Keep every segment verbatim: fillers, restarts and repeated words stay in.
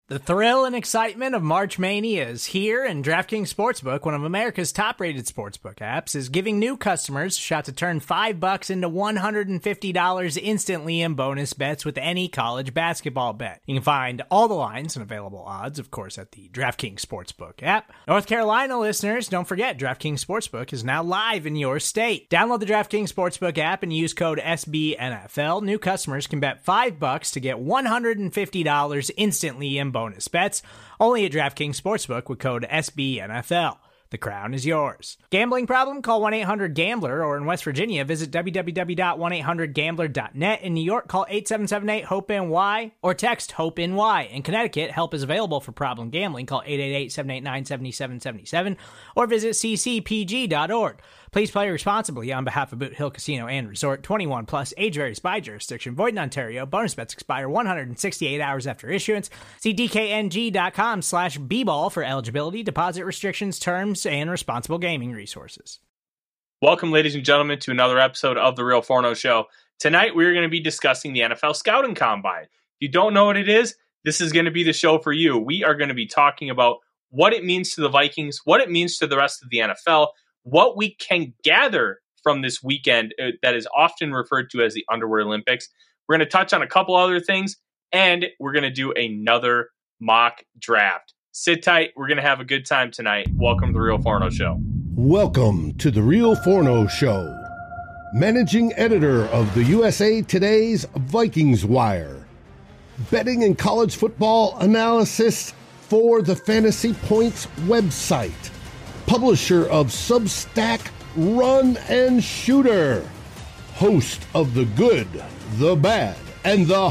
The thrill and excitement of March Mania is here, and DraftKings Sportsbook, one of America's top-rated sportsbook apps, is giving new customers a shot to turn five bucks into one hundred fifty dollars instantly in bonus bets with any college basketball bet. You can find all the lines and available odds, of course, at the DraftKings Sportsbook app. North Carolina listeners, don't forget, DraftKings Sportsbook is now live in your state. Download the DraftKings Sportsbook app and use code S B N F L. New customers can bet five bucks to get one hundred fifty dollars instantly in bonus bets, only at DraftKings Sportsbook with code S B N F L. The crown is yours. Gambling problem? Call one eight hundred gambler, or in West Virginia, visit w w w dot one eight hundred gambler dot net. In New York, call eight seven seven eight hope N Y or text HOPE-NY. In Connecticut, help is available for problem gambling. Call eight eight eight, seven eight nine, seven seven seven seven or visit c c p g dot org. Please play responsibly on behalf of Boot Hill Casino and Resort. twenty-one plus, age varies by jurisdiction. Void in Ontario. Bonus bets expire one hundred sixty-eight hours after issuance. See d k n g dot com slash b ball for eligibility, deposit restrictions, terms, and responsible gaming resources. Welcome, ladies and gentlemen, to another episode of The Real Forno Show. Tonight, we're going to be discussing the N F L Scouting Combine. If you don't know what it is, this is going to be the show for you. We are going to be talking about what it means to the Vikings, what it means to the rest of the N F L, what we can gather from this weekend that is often referred to as the Underwear Olympics. We're going to touch on a couple other things, and we're going to do another mock draft. Sit tight. We're going to have a good time tonight. Welcome to The Real Forno Show. Welcome to The Real Forno Show. Managing editor of the U S A Today's Vikings Wire. Betting and college football analysis for the Fantasy Points website. Publisher of Substack Run and Shooter. Host of The Good, The Bad, and The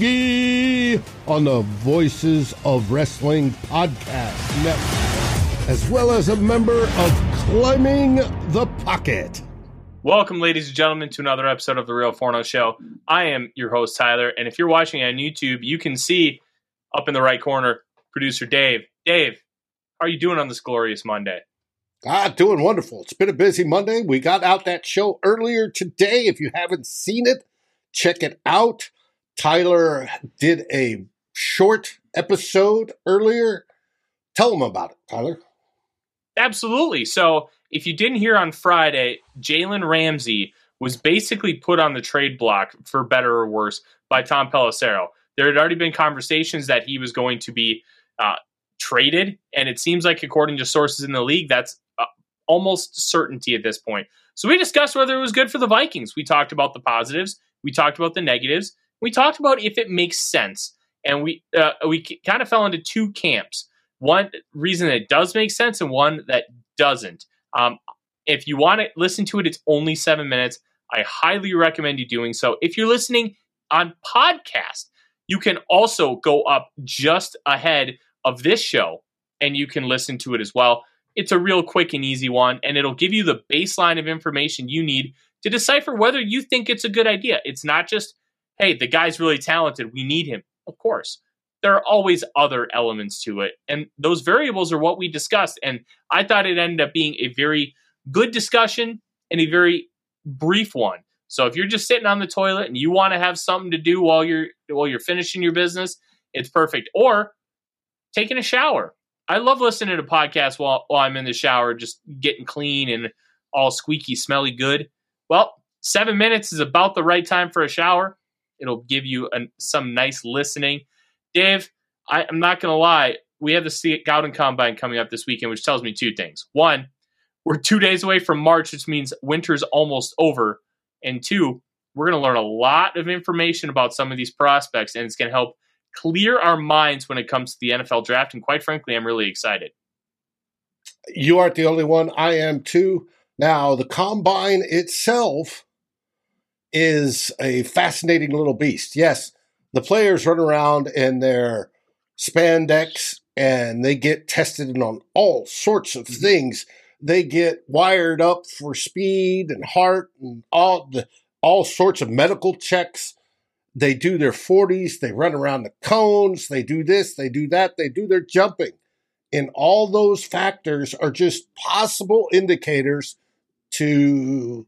Hungry on the Voices of Wrestling Podcast Network, as well as a member of Climbing the Pocket. Welcome, ladies and gentlemen, to another episode of The Real Forno Show. I am your host, Tyler, and if you're watching on YouTube, you can see up in the right corner, producer Dave. Dave, how are you doing on this glorious Monday? Ah, doing wonderful. It's been a busy Monday. We got out that show earlier today. If you haven't seen it, check it out. Tyler did a short episode earlier. Tell them about it, Tyler. Absolutely. So if you didn't hear on Friday, Jalen Ramsey was basically put on the trade block, for better or worse, by Tom Pelissero. There had already been conversations that he was going to be uh, traded, and it seems like, according to sources in the league, that's uh, almost certainty at this point. So we discussed whether it was good for the Vikings. We talked about the positives. We talked about the negatives. We talked about if it makes sense. And we uh, we kind of fell into two camps. One reason that it does make sense and one that doesn't. Um, if you want to listen to it, it's only seven minutes. I highly recommend you doing so. If you're listening on podcast, you can also go up just ahead of this show and you can listen to it as well. It's a real quick and easy one, and it'll give you the baseline of information you need to decipher whether you think it's a good idea. It's not just, hey, the guy's really talented, we need him. Of course, there are always other elements to it, and those variables are what we discussed, and I thought it ended up being a very good discussion and a very brief one. So if you're just sitting on the toilet and you want to have something to do while you're while you're finishing your business, it's perfect. Or taking a shower. I love listening to podcasts while, while I'm in the shower, just getting clean and all squeaky, smelly good. Well, seven minutes is about the right time for a shower. It'll give you an, some nice listening. Dave, I, I'm not going to lie. We have the Scouting Combine coming up this weekend, which tells me two things. One, we're two days away from March, which means winter's almost over. And two, we're going to learn a lot of information about some of these prospects, and it's going to help clear our minds when it comes to the N F L draft. And quite frankly, I'm really excited. You aren't the only one. I am too. Now, the Combine itself is a fascinating little beast. Yes, the players run around in their spandex and they get tested on all sorts of things. They get wired up for speed and heart and all the all sorts of medical checks. They do their forties. They run around the cones. They do this. They do that. They do their jumping. And all those factors are just possible indicators to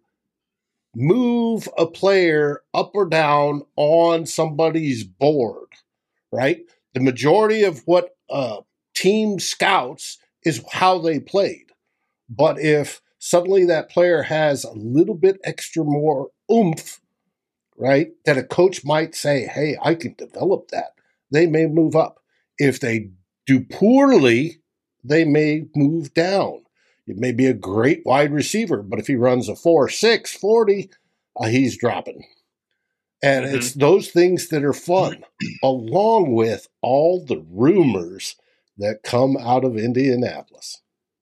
move a player up or down on somebody's board, right? The majority of what uh, team scouts is how they played. But if suddenly that player has a little bit extra more oomph, right, that a coach might say, hey, I can develop that, they may move up. If they do poorly, they may move down. It may be a great wide receiver, but if he runs a four six forty, uh, he's dropping. And mm-hmm. it's those things that are fun, along with all the rumors that come out of Indianapolis.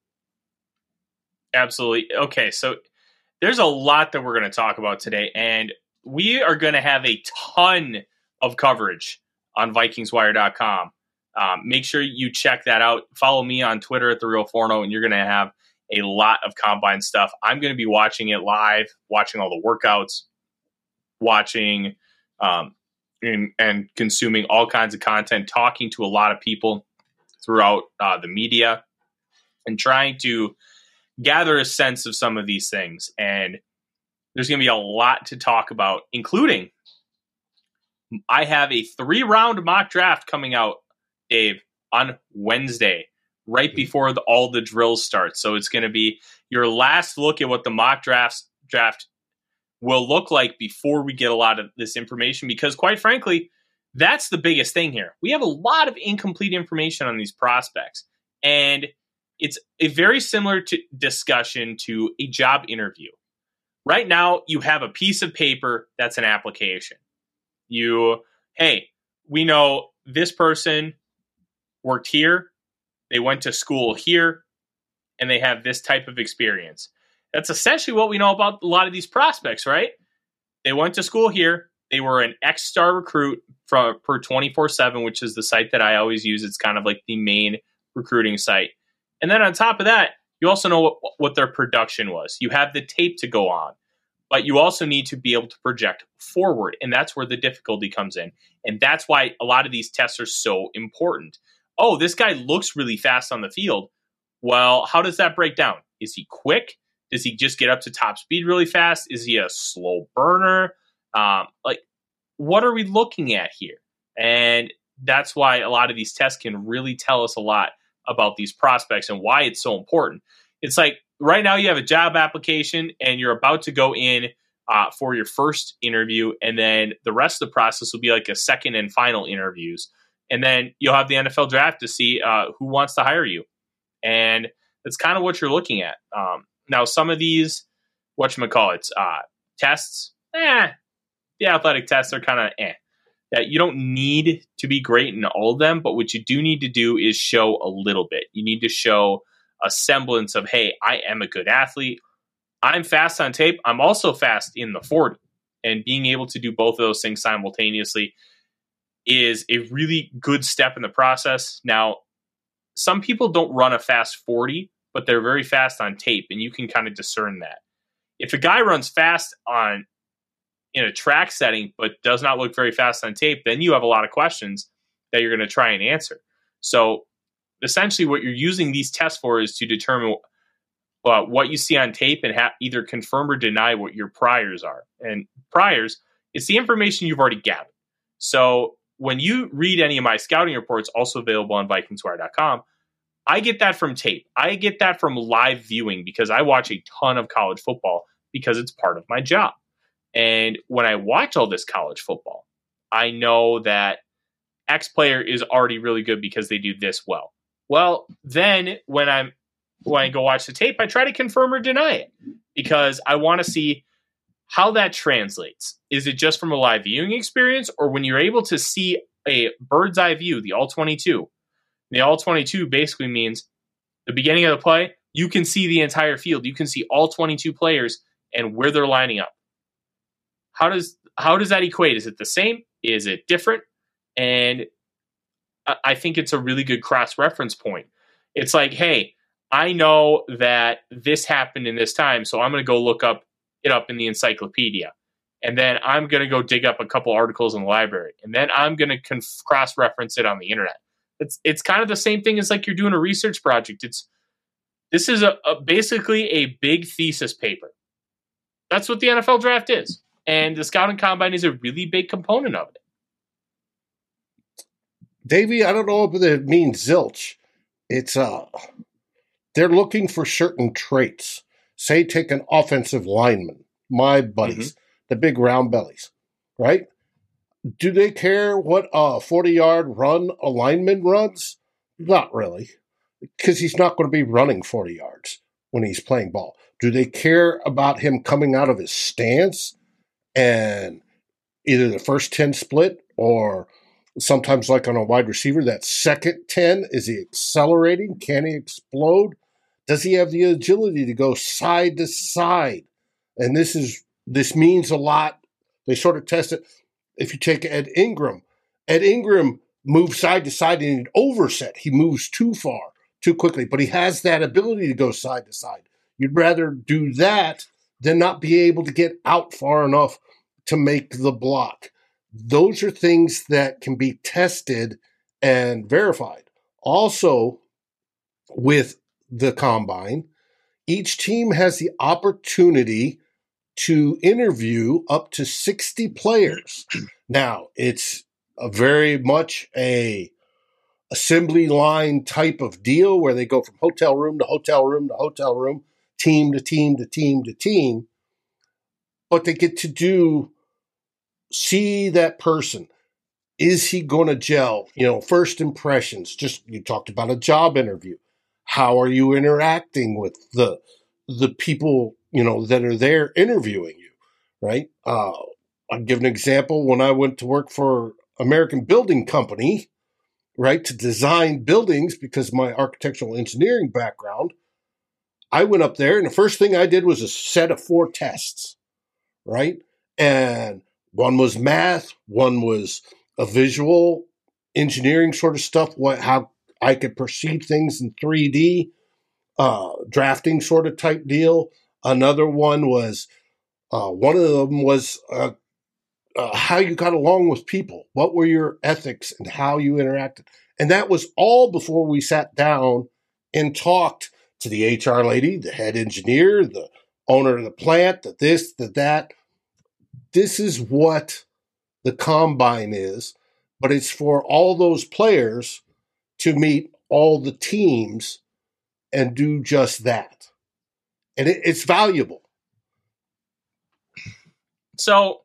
Absolutely. Okay, so there's a lot that we're going to talk about today, and we are going to have a ton of coverage on Vikings Wire dot com. Um, make sure you check that out. Follow me on Twitter at The Real Forno, and you're going to have a lot of combine stuff. I'm going to be watching it live, watching all the workouts, watching um, and, and consuming all kinds of content, talking to a lot of people throughout uh, the media, and trying to gather a sense of some of these things. And there's going to be a lot to talk about, including I have a three-round mock draft coming out, Dave, on Wednesday, right before the, all the drills start. So it's going to be your last look at what the mock drafts, draft will look like before we get a lot of this information, because quite frankly, that's the biggest thing here. We have a lot of incomplete information on these prospects, and it's a very similar to discussion to a job interview. Right now, you have a piece of paper that's an application. You, hey, we know this person worked here, they went to school here, and they have this type of experience. That's essentially what we know about a lot of these prospects, right? They went to school here. They were an X-Star recruit from per twenty-four seven, which is the site that I always use. It's kind of like the main recruiting site. And then on top of that, you also know what, what their production was. You have the tape to go on, but you also need to be able to project forward. And that's where the difficulty comes in. And that's why a lot of these tests are so important. Oh, this guy looks really fast on the field. Well, how does that break down? Is he quick? Does he just get up to top speed really fast? Is he a slow burner? Um, like, what are we looking at here? And that's why a lot of these tests can really tell us a lot about these prospects and why it's so important. It's like right now you have a job application and you're about to go in uh, for your first interview, and then the rest of the process will be like a second and final interviews. And then you'll have the N F L draft to see uh, who wants to hire you. And that's kind of what you're looking at. Um, now, some of these, whatchamacallits, uh, tests, eh, the athletic tests are kind of eh. That you don't need to be great in all of them, but what you do need to do is show a little bit. You need to show a semblance of, hey, I am a good athlete. I'm fast on tape. I'm also fast in the forty. And being able to do both of those things simultaneously is a really good step in the process. Now, some people don't run a fast forty, but they're very fast on tape, and you can kind of discern that. If a guy runs fast on in a track setting, but does not look very fast on tape, then you have a lot of questions that you're going to try and answer. So essentially what you're using these tests for is to determine uh, what you see on tape and ha- either confirm or deny what your priors are. And priors, it's the information you've already gathered. So when you read any of my scouting reports, also available on Vikings Wire dot com, I get that from tape. I get that from live viewing because I watch a ton of college football because it's part of my job. And when I watch all this college football, I know that X player is already really good because they do this well. Well, then when I'm when I go watch the tape, I try to confirm or deny it because I want to see how that translates. Is it just from a live viewing experience, or when you're able to see a bird's eye view, the all twenty-two? The all twenty-two basically means the beginning of the play, you can see the entire field. You can see all twenty-two players and where they're lining up. How does how does that equate? Is it the same? Is it different? And I think it's a really good cross-reference point. It's like, hey, I know that this happened in this time, so I'm going to go look up it up in the encyclopedia. And then I'm going to go dig up a couple articles in the library. And then I'm going to conf- cross-reference it on the internet. It's it's kind of the same thing as like you're doing a research project. It's This is a, a basically a big thesis paper. That's what the N F L draft is. And the scouting combine is a really big component of it. Davey, I don't know if it means zilch. It's uh, they're looking for certain traits. Say, take an offensive lineman, my buddies, mm-hmm. the big round bellies, right? Do they care what a forty-yard run a lineman runs? Not really, because he's not going to be running forty yards when he's playing ball. Do they care about him coming out of his stance and either the first ten split or sometimes like on a wide receiver, that second ten, is he accelerating? Can he explode? Does he have the agility to go side to side? And this is this means a lot. They sort of test it. If you take Ed Ingram, Ed Ingram moves side to side in an overset. He moves too far, too quickly, but he has that ability to go side to side. You'd rather do that than not be able to get out far enough to make the block. Those are things that can be tested and verified. Also, with the combine, each team has the opportunity to interview up to sixty players. Now, it's a very much a assembly line type of deal where they go from hotel room to hotel room to hotel room, team to team to team to team, but they get to do, see that person. Is he going to gel? You know, first impressions, just you talked about a job interview. How are you interacting with the the people, you know, that are there interviewing you, right? Uh, I'll give an example. When I went to work for American Building Company, right, to design buildings because of my architectural engineering background, I went up there and the first thing I did was a set of four tests, right? And one was math, one was a visual engineering sort of stuff, what how I could perceive things in three D, uh, drafting sort of type deal. Another one was, uh, one of them was uh, uh, how you got along with people. What were your ethics and how you interacted? And that was all before we sat down and talked to the H R lady, the head engineer, the owner of the plant, the this, the that. This is what the combine is, but it's for all those players to meet all the teams and do just that. And it, it's valuable. So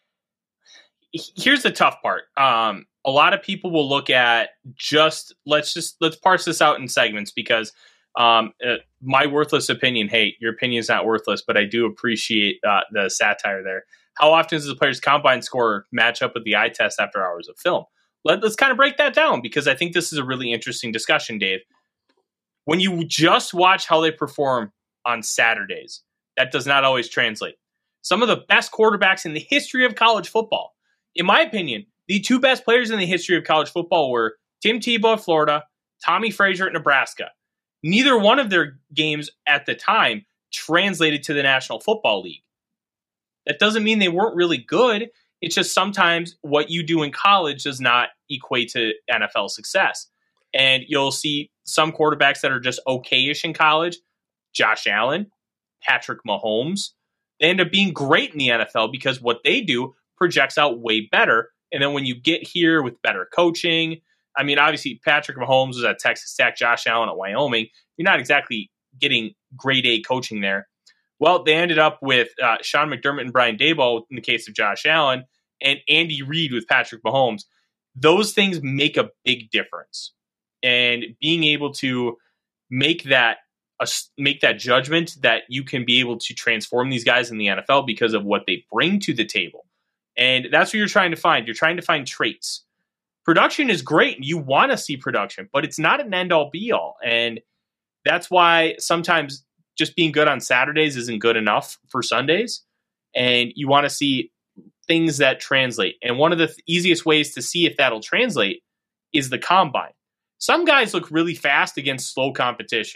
here's the tough part. Um, a lot of people will look at just, let's just, let's parse this out in segments because um, uh, my worthless opinion, hey, your opinion is not worthless, but I do appreciate uh, the satire there. How often does the player's combine score match up with the eye test after hours of film? Let, let's kind of break that down because I think this is a really interesting discussion, Dave. When you just watch how they perform on Saturdays, that does not always translate. Some of the best quarterbacks in the history of college football, in my opinion, the two best players in the history of college football were Tim Tebow at Florida, Tommy Frazier at Nebraska. Neither one of their games at the time translated to the National Football League. That doesn't mean they weren't really good. It's just sometimes what you do in college does not equate to N F L success. And you'll see some quarterbacks that are just okay-ish in college. Josh Allen, Patrick Mahomes. They end up being great in the N F L because what they do projects out way better. And then when you get here with better coaching, I mean, obviously Patrick Mahomes was at Texas Tech, Josh Allen at Wyoming. You're not exactly getting grade A coaching there. Well, they ended up with uh, Sean McDermott and Brian Daboll in the case of Josh Allen and Andy Reid with Patrick Mahomes. Those things make a big difference. And being able to make that uh, make that judgment that you can be able to transform these guys in the N F L because of what they bring to the table. And that's what you're trying to find. You're trying to find traits. Production is great. You want to see production, but it's not an end-all be-all. And that's why sometimes just being good on Saturdays isn't good enough for Sundays. And you want to see things that translate. And one of the th- easiest ways to see if that'll translate is the combine. Some guys look really fast against slow competition.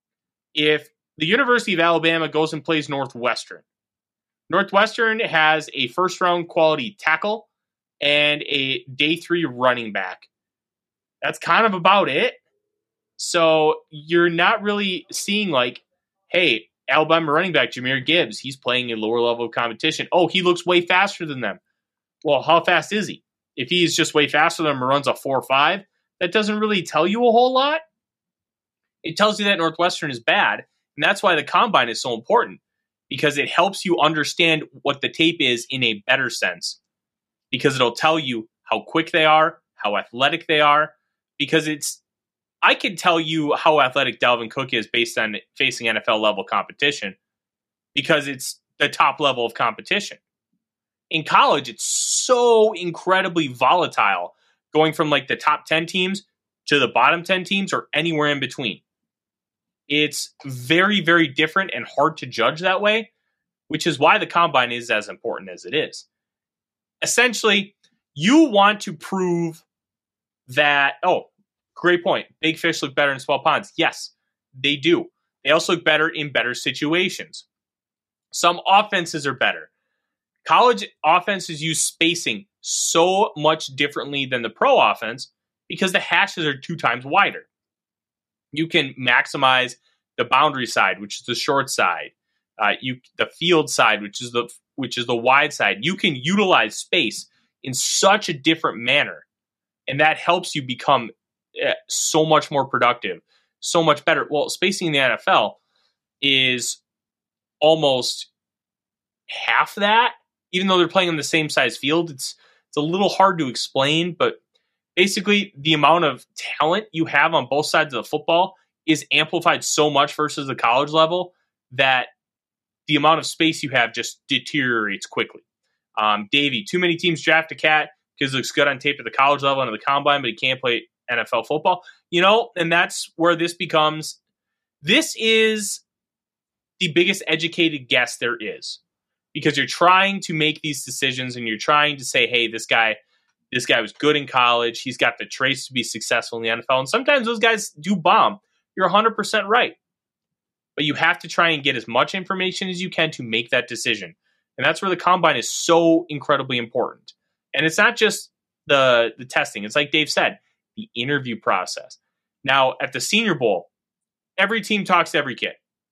If the University of Alabama goes and plays Northwestern, Northwestern has a first-round quality tackle and a day three running back. That's kind of about it. So you're not really seeing like, hey, Alabama running back Jahmyr Gibbs, he's playing a lower level of competition. Oh, he looks way faster than them. Well, how fast is he? If he's just way faster than them and runs a four five, that doesn't really tell you a whole lot. It tells you that Northwestern is bad, and that's why the combine is so important, because it helps you understand what the tape is in a better sense, because it'll tell you how quick they are, how athletic they are, because it's I can tell you how athletic Dalvin Cook is based on facing N F L level competition, because it's the top level of competition. In college, it's so incredibly volatile, going from like the top ten teams to the bottom ten teams or anywhere in between. It's very, very different and hard to judge that way, which is why the combine is as important as it is. Essentially, you want to prove that, oh, great point. Big fish look better in small ponds. Yes, they do. They also look better in better situations. Some offenses are better. College offenses use spacing so much differently than the pro offense because the hashes are two times wider. You can maximize the boundary side, which is the short side. Uh, you the field side, which is the which is the wide side. You can utilize space in such a different manner, and that helps you become uh, so much more productive, so much better. Well, spacing in the N F L is almost half that, even though they're playing on the same size field. It's it's a little hard to explain, but basically the amount of talent you have on both sides of the football is amplified so much versus the college level that the amount of space you have just deteriorates quickly. Um, Davey, too many teams draft a cat because it looks good on tape at the college level and at the combine, but he can't play N F L football. You know, and that's where this becomes, this is the biggest educated guess there is, because you're trying to make these decisions and you're trying to say, hey, this guy, this guy was good in college. He's got the traits to be successful in the N F L. And sometimes those guys do bomb. You're one hundred percent right. But you have to try and get as much information as you can to make that decision. And that's where the combine is so incredibly important. And it's not just the, the testing. It's like Dave said, the interview process. Now, at the Senior Bowl, every team talks to every kid.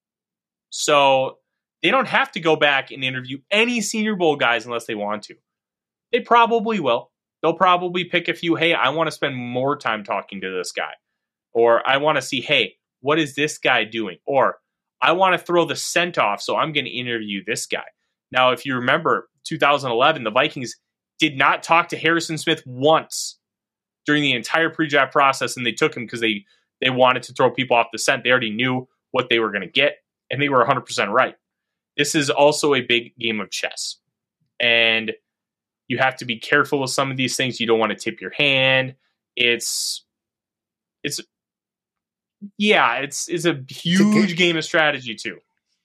So they don't have to go back and interview any Senior Bowl guys unless they want to. They probably will. They'll probably pick a few, hey, I want to spend more time talking to this guy. Or I want to see, hey, what is this guy doing? Or I want to throw the scent off, so I'm going to interview this guy. Now, if you remember, two thousand eleven, the Vikings did not talk to Harrison Smith once during the entire pre-draft process, and they took him because they, they wanted to throw people off the scent. They already knew what they were going to get, and they were one hundred percent right. This is also a big game of chess, and you have to be careful with some of these things. You don't want to tip your hand. It's, it's, yeah, it's it's a huge it's a game of strategy too.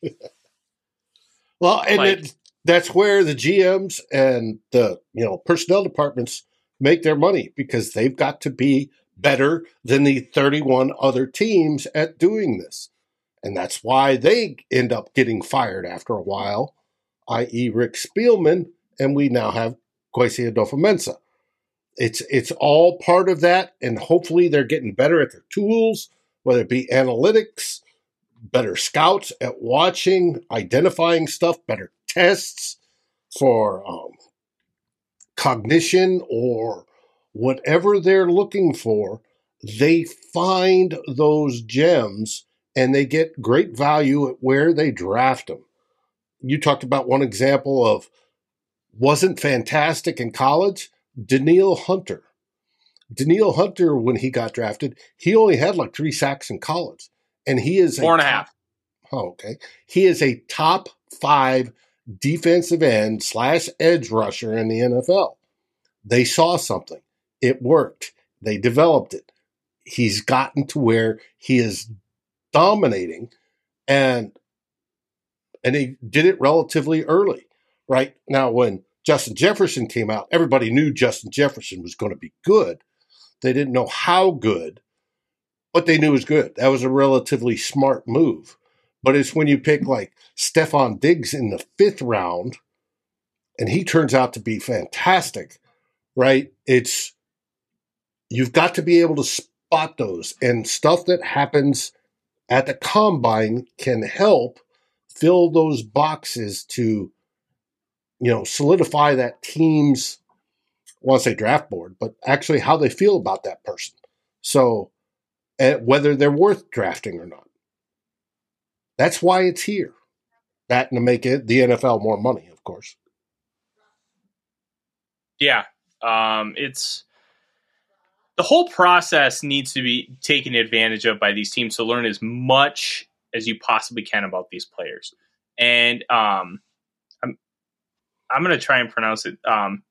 Well, and like, it, that's where the G Ms and the you know personnel departments make their money, because they've got to be better than the thirty-one other teams at doing this. And that's why they end up getting fired after a while, that is. Rick Spielman, and we now have Kwesi Adofo-Mensah. It's, it's all part of that, and hopefully they're getting better at their tools, whether it be analytics, better scouts at watching, identifying stuff, better tests for um, cognition or whatever they're looking for. They find those gems and they get great value at where they draft them. You talked about one example of wasn't fantastic in college, Danielle Hunter. Danielle Hunter, when he got drafted, he only had like three sacks in college. And he is four a and a top, half. Oh, okay. He is a top five defensive end slash edge rusher in the N F L. They saw something. It worked. They developed it. He's gotten to where he is dominating, and and he did it relatively early. Right now, when Justin Jefferson came out, everybody knew Justin Jefferson was going to be good. They didn't know how good, but they knew it was good. That was a relatively smart move. But it's when you pick like Stephon Diggs in the fifth round, and he turns out to be fantastic, right? It's, you've got to be able to spot those, and stuff that happens at the combine can help fill those boxes to, you know, solidify that team's, I want to say draft board, but actually how they feel about that person. So, uh, whether they're worth drafting or not. That's why it's here. That and to make it the N F L more money, of course. Yeah. Um, it's the whole process needs to be taken advantage of by these teams to learn as much as you possibly can about these players. And um, I'm I'm going to try and pronounce it. Um,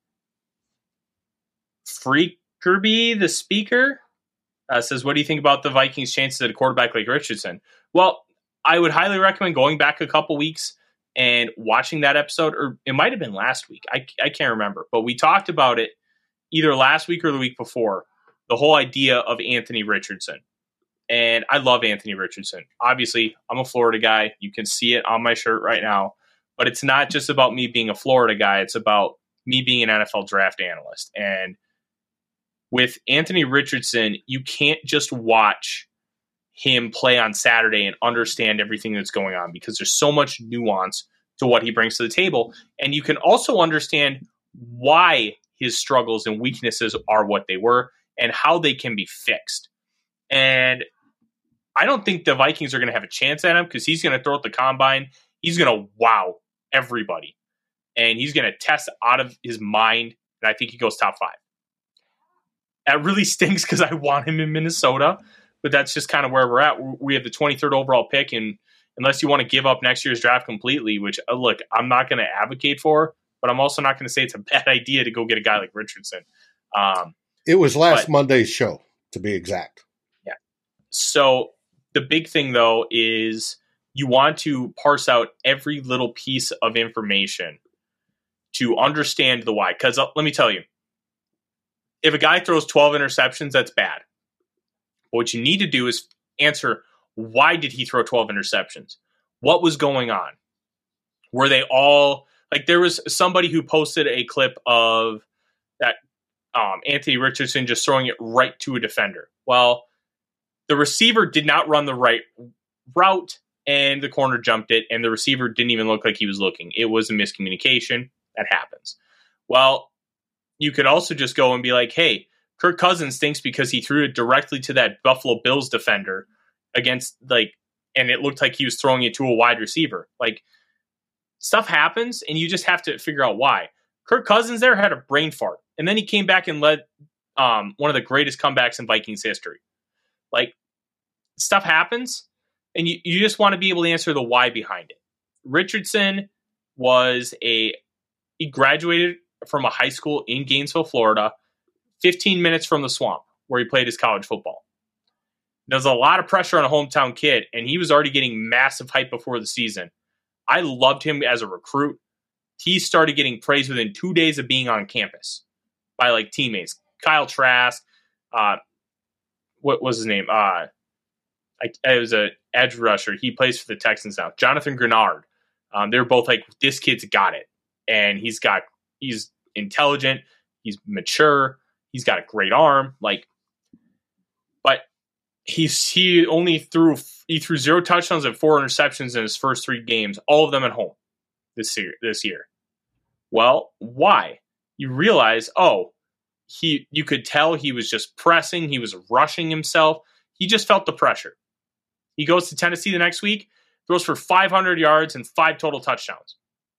Freakerby, the speaker, uh, says, what do you think about the Vikings' chances at a quarterback like Richardson? Well, I would highly recommend going back a couple weeks and watching that episode, or it might have been last week. I, I can't remember, but we talked about it either last week or the week before, the whole idea of Anthony Richardson. And I love Anthony Richardson. Obviously, I'm a Florida guy. You can see it on my shirt right now. But it's not just about me being a Florida guy. It's about me being an N F L draft analyst. And with Anthony Richardson, you can't just watch him play on Saturday and understand everything that's going on, because there's so much nuance to what he brings to the table. And you can also understand why his struggles and weaknesses are what they were and how they can be fixed. And I don't think the Vikings are going to have a chance at him, because he's going to throw at the combine. He's going to wow everybody. And he's going to test out of his mind. And I think he goes top five. That really stinks, because I want him in Minnesota. But that's just kind of where we're at. We have the twenty-third overall pick, and unless you want to give up next year's draft completely, which, uh, look, I'm not going to advocate for, but I'm also not going to say it's a bad idea to go get a guy like Richardson. Um, it was last but, Monday's show, to be exact. Yeah. So the big thing, though, is you want to parse out every little piece of information to understand the why. Because uh, let me tell you, if a guy throws twelve interceptions, that's bad. What you need to do is answer, why did he throw twelve interceptions? What was going on? Were they all, like, there was somebody who posted a clip of that um, Anthony Richardson just throwing it right to a defender. Well, the receiver did not run the right route, and the corner jumped it, and the receiver didn't even look like he was looking. It was a miscommunication. That happens. Well, you could also just go and be like, hey, Kirk Cousins stinks because he threw it directly to that Buffalo Bills defender against, like, and it looked like he was throwing it to a wide receiver. Like, stuff happens, and you just have to figure out why. Kirk Cousins there had a brain fart, and then he came back and led um, one of the greatest comebacks in Vikings history. Like, stuff happens, and you, you just want to be able to answer the why behind it. Richardson was a, he graduated from a high school in Gainesville, Florida, fifteen minutes from the Swamp, where he played his college football. There's a lot of pressure on a hometown kid, and he was already getting massive hype before the season. I loved him as a recruit. He started getting praise within two days of being on campus by, like, teammates. Kyle Trask, uh, what was his name? Uh, I, it was a edge rusher. He plays for the Texans now. Jonathan Grenard. Um, they're both like, this kid's got it, and he's got he's intelligent, he's mature. He's got a great arm, like, but he's he only threw he threw zero touchdowns and four interceptions in his first three games, all of them at home this year. This year, well, why? You realize, oh, he you could tell he was just pressing, he was rushing himself. He just felt the pressure. He goes to Tennessee the next week, throws for five hundred yards and five total touchdowns.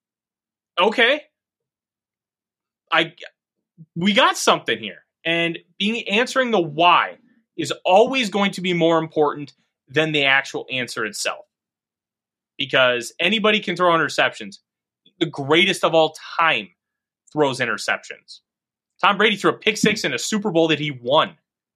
Okay, I. We got something here, and being answering the why is always going to be more important than the actual answer itself, because anybody can throw interceptions. The greatest of all time throws interceptions. Tom Brady threw a pick six in a Super Bowl that he won.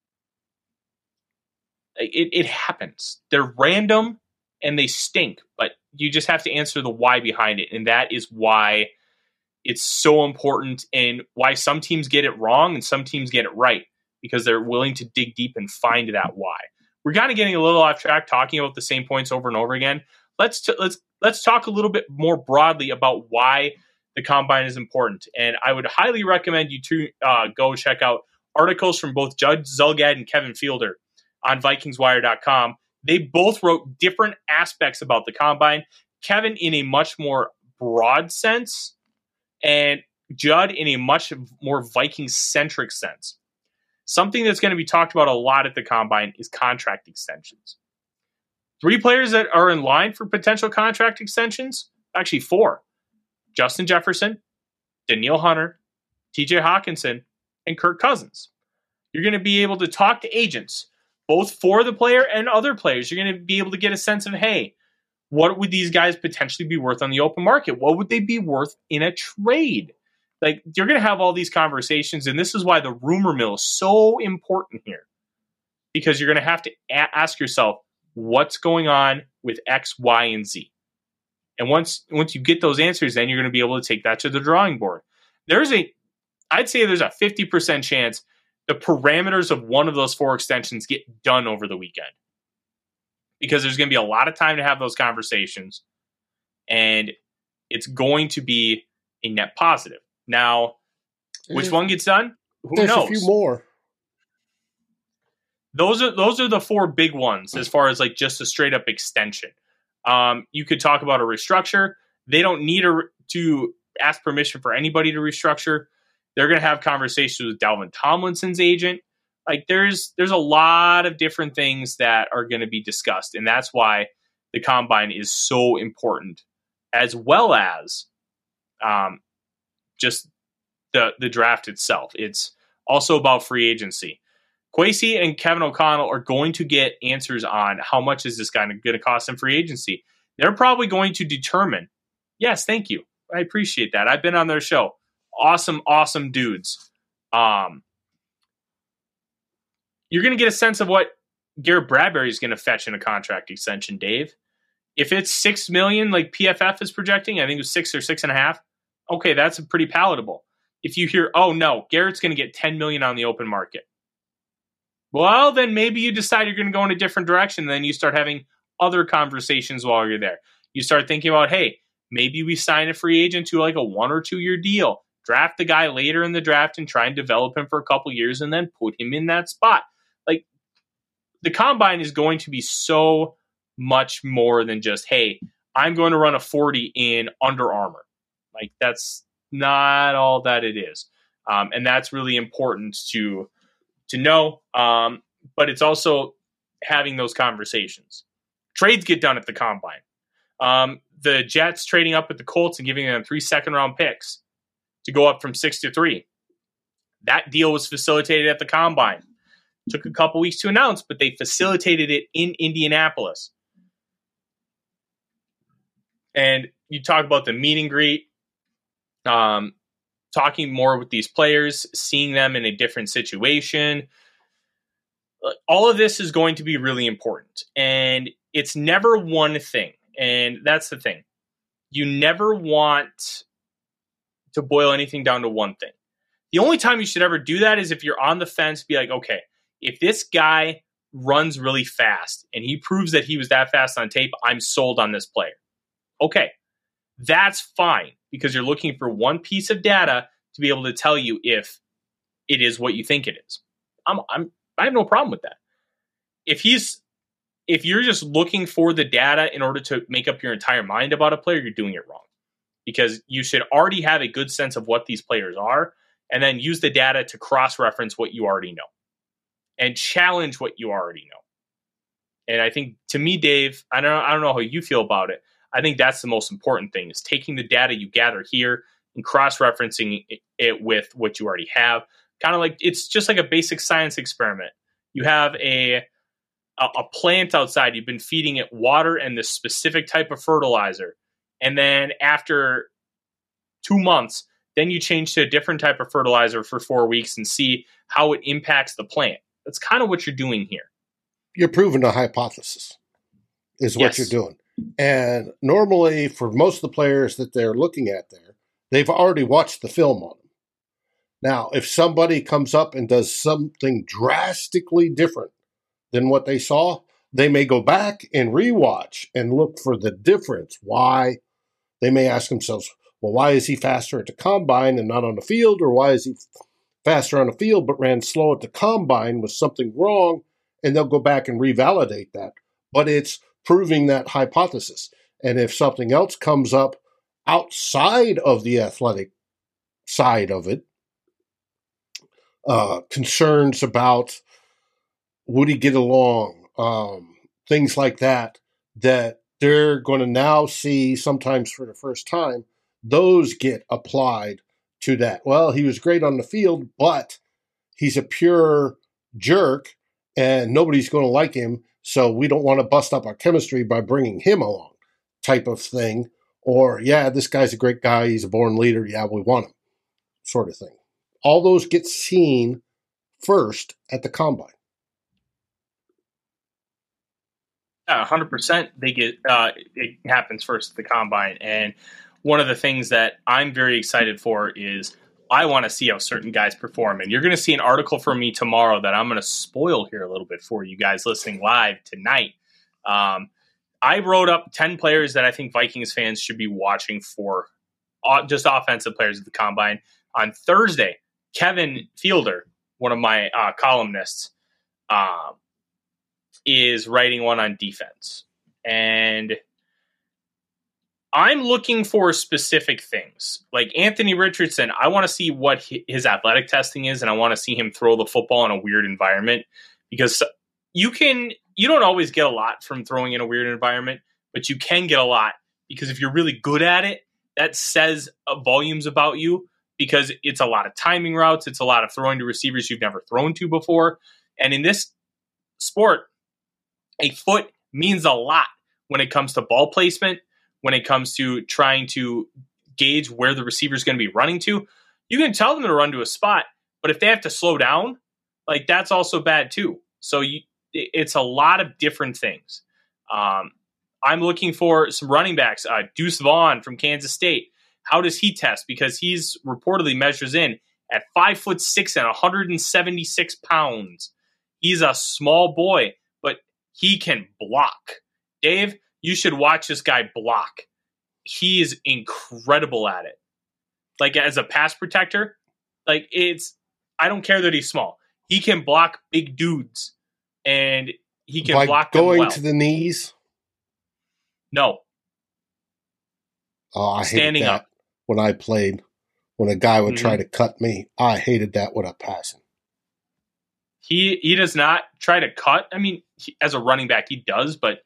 It, it happens. They're random and they stink, but you just have to answer the why behind it, and that is why it's so important, and why some teams get it wrong and some teams get it right, because they're willing to dig deep and find that why. We're kind of getting a little off track talking about the same points over and over again. Let's t- let's let's talk a little bit more broadly about why the combine is important. And I would highly recommend you to uh, go check out articles from both Judd Zulgad and Kevin Fielder on Vikings Wire dot com. They both wrote different aspects about the combine. Kevin in a much more broad sense, and Judd in a much more Viking-centric sense. something that's going to be talked about a lot at the Combine is contract extensions. Three players that are in line for potential contract extensions, actually four. Justin Jefferson, Danielle Hunter, T J Hawkinson, and Kirk Cousins. You're going to be able to talk to agents, both for the player and other players. You're going to be able to get a sense of, hey, what would these guys potentially be worth on the open market? What would they be worth in a trade? Like, you're going to have all these conversations, and this is why the rumor mill is so important here. Because you're going to have to a- ask yourself, what's going on with X, Y, and Z? And once once you get those answers, then you're going to be able to take that to the drawing board. There's a, I'd say there's a fifty percent chance the parameters of one of those four extensions get done over the weekend. Because there's going to be a lot of time to have those conversations. And it's going to be a net positive. Now, which one gets done? Who There's knows? a few more. Those are those are the four big ones as far as like just a straight up extension. Um, you could talk about a restructure. They don't need a, to ask permission for anybody to restructure. They're going to have conversations with Dalvin Tomlinson's agent. Like there's there's a lot of different things that are going to be discussed, and that's why the Combine is so important, as well as um, just the the draft itself. It's also about free agency. Kwesi and Kevin O'Connell are going to get answers on how much is this guy going to cost in free agency. They're probably going to determine, yes, thank you. I appreciate that. I've been on their show. Awesome, awesome dudes. Um, you're going to get a sense of what Garrett Bradbury is going to fetch in a contract extension, Dave. If it's six million dollars like P F F is projecting, I think it was six or six and a half. Okay, that's pretty palatable. If you hear, oh no, Garrett's going to get ten million dollars on the open market. Well, then maybe you decide you're going to go in a different direction. Then you start having other conversations while you're there. You start thinking about, hey, maybe we sign a free agent to like a one or two year deal. Draft the guy later in the draft and try and develop him for a couple years and then put him in that spot. Like the Combine is going to be so much more than just, hey, I'm going to run a forty in Under Armour. Like that's not all that it is. Um, and that's really important to to know, um, but it's also having those conversations. Trades get done at the Combine. Um, the Jets trading up with the Colts and giving them three second-round picks to go up from six to three. That deal was facilitated at the Combine. Took a couple weeks to announce, but they facilitated it in Indianapolis. And you talk about the meet and greet, um, talking more with these players, seeing them in a different situation. All of this is going to be really important. And it's never one thing. And that's the thing. You never want to boil anything down to one thing. The only time you should ever do that is if you're on the fence, be like, okay, if this guy runs really fast and he proves that he was that fast on tape, I'm sold on this player. Okay, that's fine. Because you're looking for one piece of data to be able to tell you if it is what you think it is. I'm, I'm, I have no problem with that. If he's, if you're just looking for the data in order to make up your entire mind about a player, you're doing it wrong. Because you should already have a good sense of what these players are, and then use the data to cross-reference what you already know, and challenge what you already know. And I think, to me, Dave, I don't, I don't know how you feel about it. I think that's the most important thing, is taking the data you gather here and cross-referencing it with what you already have. Kind of like, it's just like a basic science experiment. You have a, a, a plant outside. You've been feeding it water and this specific type of fertilizer. And then after two months, then you change to a different type of fertilizer for four weeks and see how it impacts the plant. That's kind of what you're doing here. You're proving a hypothesis is what Yes. you're doing. And normally, for most of the players that they're looking at there, they've already watched the film on them. Now, if somebody comes up and does something drastically different than what they saw, they may go back and rewatch and look for the difference. Why? They may ask themselves, well, why is he faster at the Combine and not on the field? Or why is he faster on the field but ran slow at the Combine? Was something wrong? And they'll go back and revalidate that. But it's proving that hypothesis. And if something else comes up outside of the athletic side of it, uh, concerns about would he get along, um, things like that, that they're going to now see sometimes for the first time, those get applied to that. Well, he was great on the field, but he's a pure jerk and nobody's going to like him. So we don't want to bust up our chemistry by bringing him along, type of thing. Or, yeah, this guy's a great guy. He's a born leader. Yeah, we want him, sort of thing. All those get seen first at the combine. Yeah, one hundred percent they get uh, it happens first at the combine. And one of the things that I'm very excited for is I want to see how certain guys perform. And you're going to see an article from me tomorrow that I'm going to spoil here a little bit for you guys listening live tonight. Um, I wrote up ten players that I think Vikings fans should be watching for, uh, just offensive players at the combine. On Thursday, Kevin Fielder, one of my uh, columnists, uh, is writing one on defense. And I'm looking for specific things. Like Anthony Richardson, I want to see what his athletic testing is, and I want to see him throw the football in a weird environment, because you can you don't always get a lot from throwing in a weird environment, but you can get a lot because if you're really good at it, that says uh, volumes about you, because it's a lot of timing routes, it's a lot of throwing to receivers you've never thrown to before. And in this sport, a foot means a lot when it comes to ball placement, when it comes to trying to gauge where the receiver is going to be running to. You can tell them to run to a spot, but if they have to slow down, like that's also bad too. So you, it's a lot of different things. Um, I'm looking for some running backs. Uh, Deuce Vaughn from Kansas State. How does he test? Because he's reportedly measures in at five foot six and one hundred seventy-six pounds. He's a small boy, but he can block. Dave, you should watch this guy block. He is incredible at it. Like as a pass protector, like it's, I don't care that he's small. He can block big dudes, and he can By block them going well. to the knees. No. Oh, I Standing hated that up. when I played. When a guy would Mhm. try to cut me, I hated that with a passing. He he does not try to cut. I mean, he, as a running back, he does, but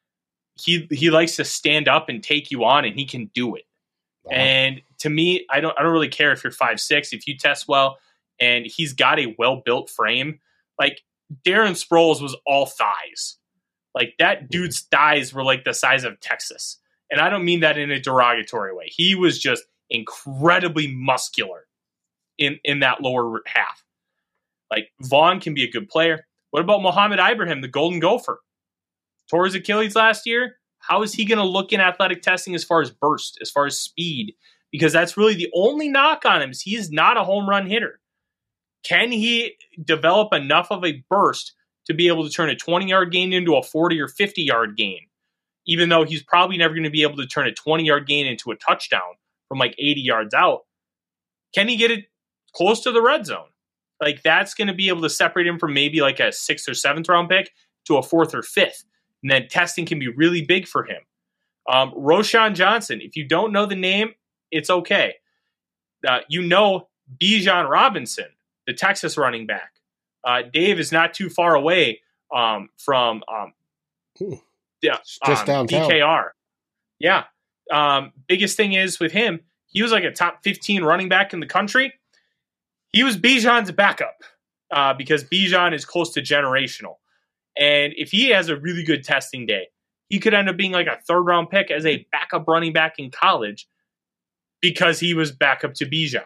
he he likes to stand up and take you on, and he can do it. Wow. And to me, I don't I don't really care if you're five six, if you test well, and he's got a well-built frame. Like Darren Sproles was all thighs. Like that dude's thighs were like the size of Texas. And I don't mean that in a derogatory way. He was just incredibly muscular in, in that lower half. Like Vaughn can be a good player. What about Mohamed Ibrahim, the Golden Gopher? Tore his Achilles last year. How is he going to look in athletic testing as far as burst, as far as speed? Because that's really the only knock on him is he is not a home run hitter. Can he develop enough of a burst to be able to turn a twenty-yard gain into a forty or fifty-yard gain, even though he's probably never going to be able to turn a twenty-yard gain into a touchdown from like eighty yards out? Can he get it close to the red zone? Like that's going to be able to separate him from maybe like a sixth or seventh round pick to a fourth or fifth. And then testing can be really big for him. Um, Roschon Johnson, if you don't know the name, it's okay. Uh, you know Bijan Robinson, the Texas running back. Uh, Dave is not too far away um, from um, yeah, Just um, downtown. D K R. Yeah. Um, biggest thing is with him, he was like a top fifteen running back in the country. He was Bijan's backup uh, because Bijan is close to generational. And if he has a really good testing day, he could end up being like a third round pick as a backup running back in college because he was backup to Bijan.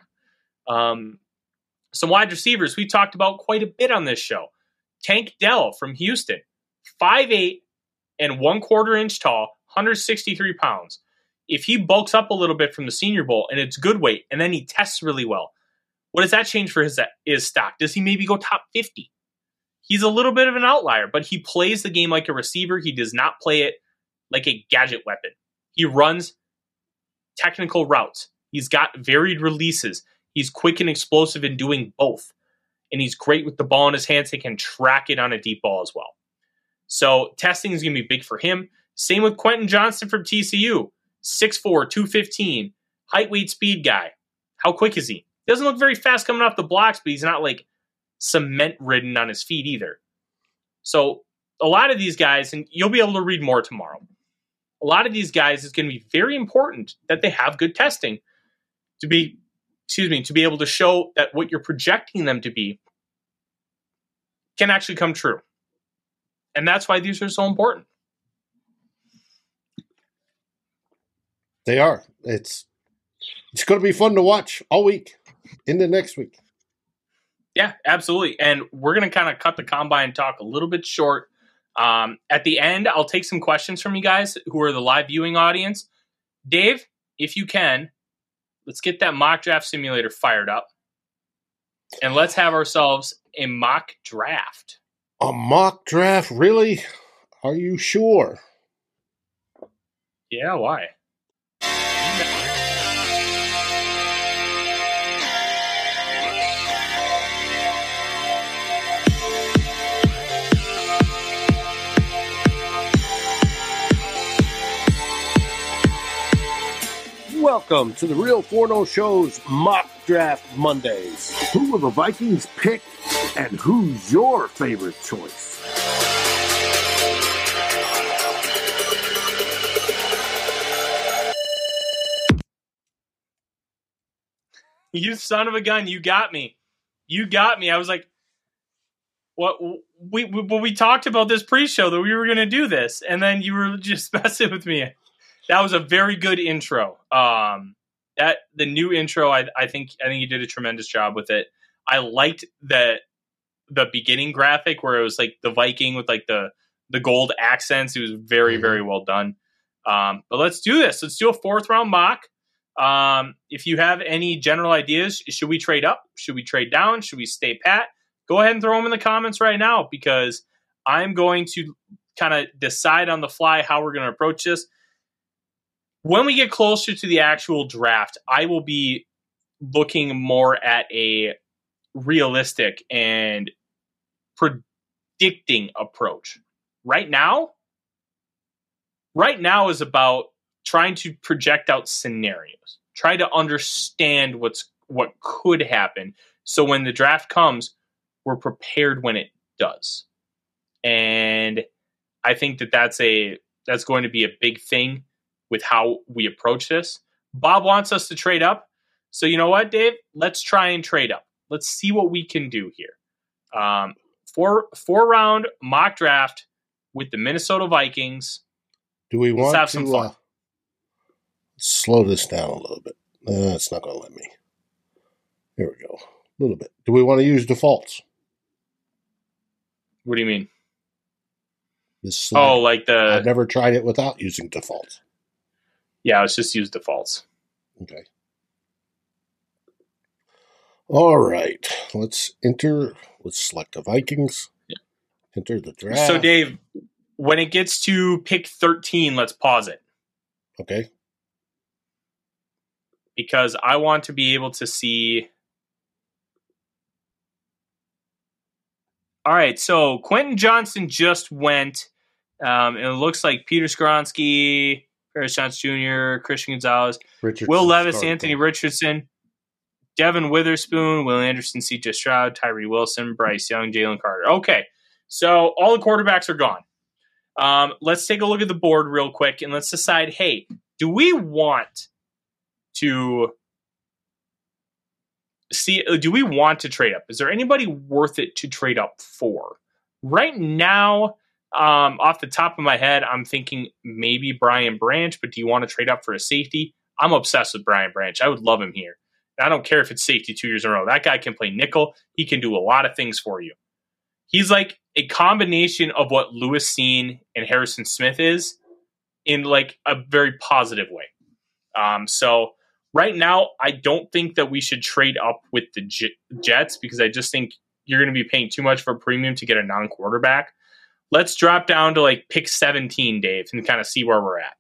Um, some wide receivers we talked about quite a bit on this show. Tank Dell from Houston, five eight and one quarter inch tall, one hundred sixty-three pounds. If he bulks up a little bit from the Senior Bowl and it's good weight, and then he tests really well, what does that change for his, his stock? Does he maybe go top fifty? He's a little bit of an outlier, but he plays the game like a receiver. He does not play it like a gadget weapon. He runs technical routes. He's got varied releases. He's quick and explosive in doing both. And he's great with the ball in his hands. He can track it on a deep ball as well. So testing is going to be big for him. Same with Quentin Johnston from T C U. six four, two fifteen, height, weight, speed guy. How quick is he? Doesn't look very fast coming off the blocks, but he's not like cement ridden on his feet either. So a lot of these guys, and you'll be able to read more tomorrow, a lot of these guys, it's going to be very important that they have good testing to be, excuse me, to be able to show that what you're projecting them to be can actually come true. And that's why these are so important. They are. It's it's going to be fun to watch all week into next week. Yeah, absolutely. And we're going to kind of cut the combine talk a little bit short. Um, at the end, I'll take some questions from you guys who are the live viewing audience. Dave, if you can, let's get that mock draft simulator fired up. And let's have ourselves a mock draft. A mock draft? Really? Are you sure? Yeah, why? Welcome to the Real Forno Show's Mock Draft Mondays. Who will the Vikings pick, and who's your favorite choice? You son of a gun, you got me. You got me. I was like, what? We, we, we talked about this pre-show that we were going to do this, and then you were just messing with me. That was a very good intro. Um, that the new intro, I, I think, I think you did a tremendous job with it. I liked the the beginning graphic where it was like the Viking with like the the gold accents. It was very, mm-hmm. very well done. Um, but let's do this. Let's do a fourth round mock. Um, if you have any general ideas, should we trade up? Should we trade down? Should we stay pat? Go ahead and throw them in the comments right now, because I'm going to kind of decide on the fly how we're going to approach this. When we get closer to the actual draft, I will be looking more at a realistic and predicting approach. Right now, right now is about trying to project out scenarios, try to understand what's what could happen. So when the draft comes, we're prepared when it does. And I think that that's a that's going to be a big thing with how we approach this. Bob wants us to trade up. So you know what, Dave? Let's try and trade up. Let's see what we can do here. Um, four four round mock draft with the Minnesota Vikings. Do we want Let's have to some fun. Uh, slow this down a little bit? Uh, it's not going to let me. Here we go. A little bit. Do we want to use defaults? What do you mean? This oh, like the... I've never tried it without using defaults. Yeah, let's just use defaults. Okay. All right. Let's enter. Let's select the Vikings. Yeah. Enter the draft. So, Dave, when it gets to pick thirteen, let's pause it. Okay. Because I want to be able to see... All right, so Quentin Johnston just went. Um, and it looks like Peter Skoronsky, Paris Johnson Junior, Christian Gonzalez, Richardson, Will Levis, Scarpa. Anthony Richardson, Devin Witherspoon, Will Anderson, C J Stroud, Tyree Wilson, Bryce Young, Jalen Carter. Okay, so all the quarterbacks are gone. Um, let's take a look at the board real quick, and let's decide, hey, do we want to see, do we want to trade up? Is there anybody worth it to trade up for? Right now, um, off the top of my head, I'm thinking maybe Brian Branch, but do you want to trade up for a safety? I'm obsessed with Brian Branch. I would love him here. I don't care if it's safety two years in a row. That guy can play nickel. He can do a lot of things for you. He's like a combination of what Lewis Cine and Harrison Smith is in like a very positive way. Um, so right now, I don't think that we should trade up with the J- Jets because I just think you're going to be paying too much for a premium to get a non-quarterback. Let's drop down to like pick seventeen, Dave, and kind of see where we're at.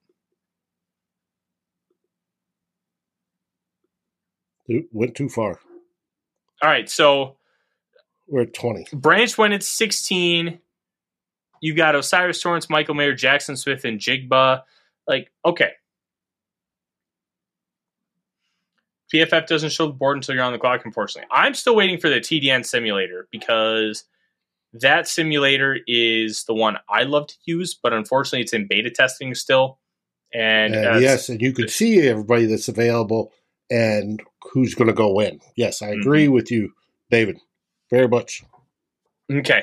It went too far. All right, so we're at twenty. Branch went at sixteen. You got Osiris Torrance, Michael Mayer, Jackson Smith, and Jigba. Like, okay. P F F doesn't show the board until you're on the clock, unfortunately. I'm still waiting for the T D N simulator because that simulator is the one I love to use, but unfortunately it's in beta testing still. And, and uh, yes, and you can see everybody that's available and who's going to go in. Yes, I agree mm-hmm. with you, David, very much. Okay.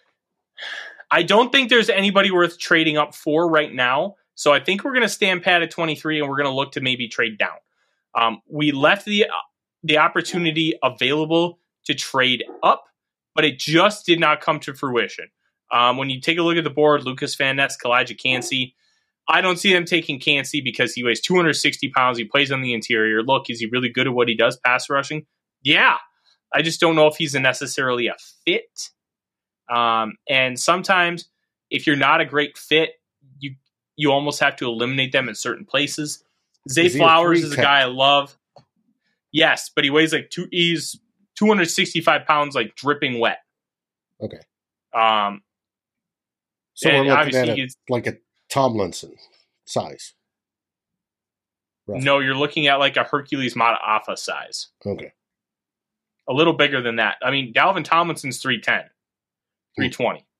I don't think there's anybody worth trading up for right now, so I think we're going to stand pat at twenty-three, and we're going to look to maybe trade down. Um, we left the the opportunity available to trade up, but it just did not come to fruition. Um, when you take a look at the board, Lucas Van Ness, Elijah Cansey, I don't see them taking Cansey because he weighs two hundred sixty pounds. He plays on the interior. Look, is he really good at what he does, pass rushing? Yeah. I just don't know if he's a necessarily a fit. Um, and sometimes if you're not a great fit, you you almost have to eliminate them in certain places. Zay Flowers is a guy I love. Yes, but he weighs like two. He's two hundred sixty-five pounds, like dripping wet. Okay. Um. So we're looking at it like a Tomlinson size. Roughly. No, you're looking at like a Hercules Mataafa size. Okay. A little bigger than that. I mean, Dalvin Tomlinson's three ten, three twenty. Mm.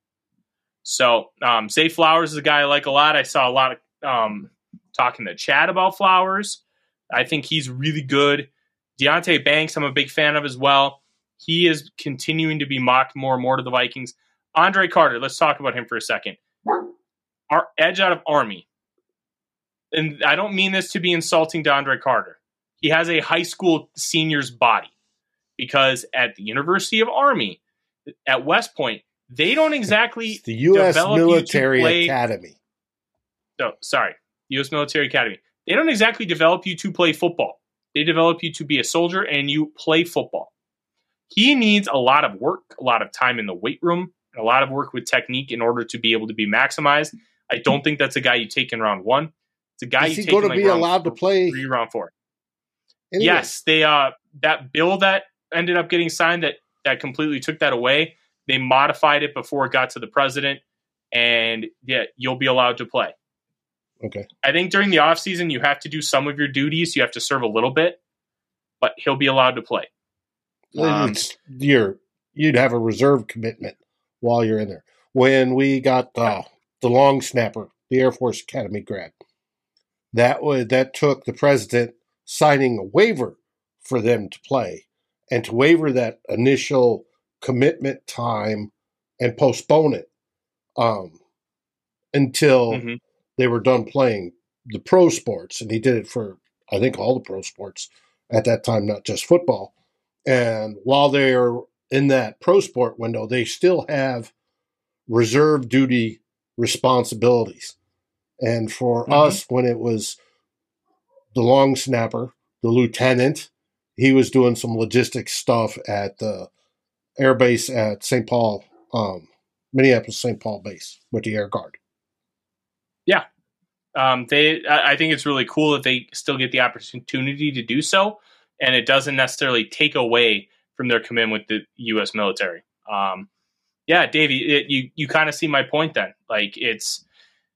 So um, Zay Flowers is a guy I like a lot. I saw a lot of um, talking to Chad about Flowers. I think he's really good. Deonte Banks, I'm a big fan of as well. He is continuing to be mocked more and more to the Vikings. Andre Carter, let's talk about him for a second. Our edge out of Army. And I don't mean this to be insulting to Andre Carter. He has a high school senior's body. Because at the University of Army, at West Point, they don't exactly it's the U S Military play, Academy. No, sorry. U S Military Academy. They don't exactly develop you to play football. They develop you to be a soldier and you play football. He needs a lot of work, a lot of time in the weight room, and a lot of work with technique in order to be able to be maximized. I don't think that's a guy you take in round one. It's a guy Is you he take going in to like be round allowed four, to play? Three, round four. Anyway. Yes, they uh that bill that ended up getting signed that that completely took that away. They modified it before it got to the president, and yeah, you'll be allowed to play. Okay. I think during the offseason, you have to do some of your duties. You have to serve a little bit, but he'll be allowed to play. Um, you're, you'd have a reserve commitment while you're in there. When we got uh, the long snapper, the Air Force Academy grad, that would that took the president signing a waiver for them to play and to waiver that initial commitment time and postpone it um, until mm-hmm. they were done playing the pro sports. And he did it for, I think, all the pro sports at that time, not just football. And while they're in that pro sport window, they still have reserve duty responsibilities. And for mm-hmm. us, when it was the long snapper, the lieutenant, he was doing some logistics stuff at the air base at Saint Paul, um, Minneapolis Saint Paul base with the Air Guard. Yeah. Um, they, I think it's really cool that they still get the opportunity to do so, and it doesn't necessarily take away from their commitment with the U S military. Um, yeah, Davey, it, you you kind of see my point then. Like it's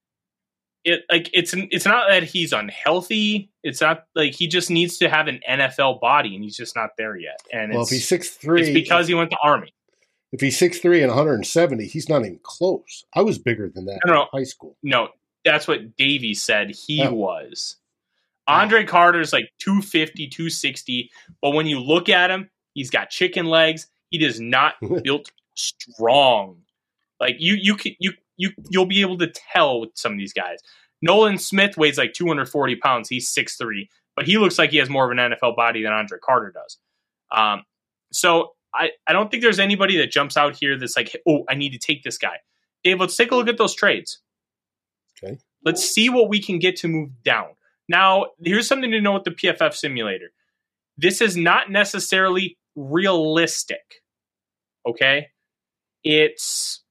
it like it's it's not that he's unhealthy. It's not like he just needs to have an N F L body, and he's just not there yet. And well, it's, if he's six three, it's because he went to Army. If he's six three and one hundred seventy, he's not even close. I was bigger than that no, no, in high school. No, that's what Davey said he oh. was. Andre Carter's like two fifty, two sixty, but when you look at him, he's got chicken legs. He does not built strong. Like you, you can you you you'll be able to tell with some of these guys. Nolan Smith weighs like two hundred forty pounds. He's six three, but he looks like he has more of an N F L body than Andre Carter does. Um, so I, I don't think there's anybody that jumps out here that's like, oh, I need to take this guy. Dave, let's take a look at those trades. Okay. Let's see what we can get to move down. Now, here's something to know with the P F F simulator. This is not necessarily realistic. Okay? It's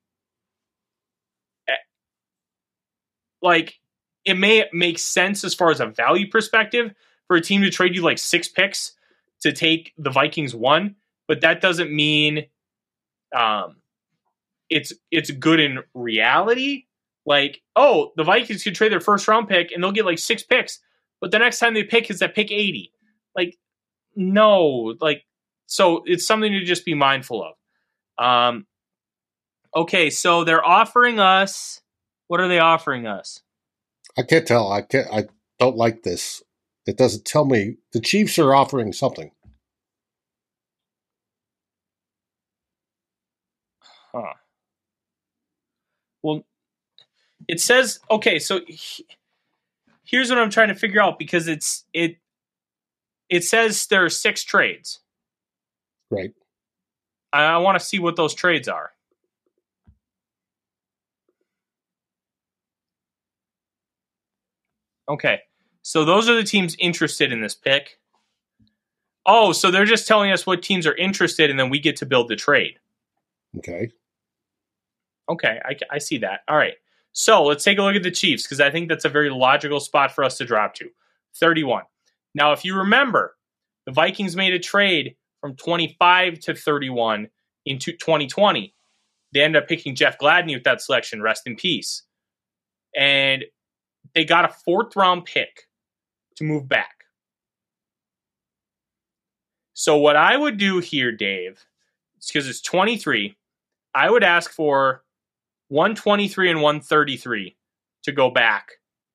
like, it may make sense as far as a value perspective for a team to trade you like six picks to take the Vikings one, but that doesn't mean um, it's it's good in reality. Like, oh, the Vikings could trade their first round pick and they'll get like six picks, but the next time they pick is at pick eighty. Like, no, like, so it's something to just be mindful of. Um, okay, so they're offering us, what are they offering us? I can't tell. I can't. I don't like this. It doesn't tell me. The Chiefs are offering something. Huh. Well, it says, okay, so he, here's what I'm trying to figure out, because it's it it says there are six trades. Right. I, I want to see what those trades are. Okay. So those are the teams interested in this pick. Oh, so they're just telling us what teams are interested, and then we get to build the trade. Okay. Okay, I, I see that. All right. So let's take a look at the Chiefs, because I think that's a very logical spot for us to drop to. thirty-one. Now, if you remember, the Vikings made a trade from twenty-five to thirty-one into twenty twenty. They ended up picking Jeff Gladney with that selection. Rest in peace. And they got a fourth round pick to move back. So what I would do here, Dave, because it's twenty-three, I would ask for one twenty-three and one thirty-three to go back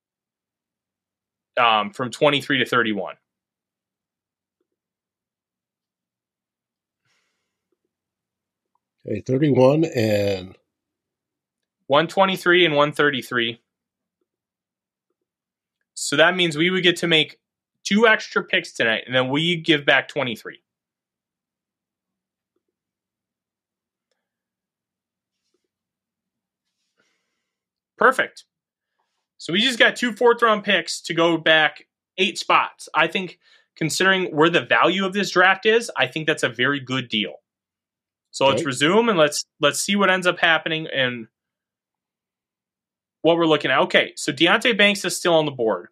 um, from twenty-three to thirty-one. Okay, thirty-one and one twenty-three and one thirty-three. So that means we would get to make two extra picks tonight, and then we give back twenty-three. Perfect. So we just got two fourth round picks to go back eight spots. I think, considering where the value of this draft is, I think that's a very good deal. So okay. Let's resume and let's let's see what ends up happening and what we're looking at. Okay, so Deonte Banks is still on the board.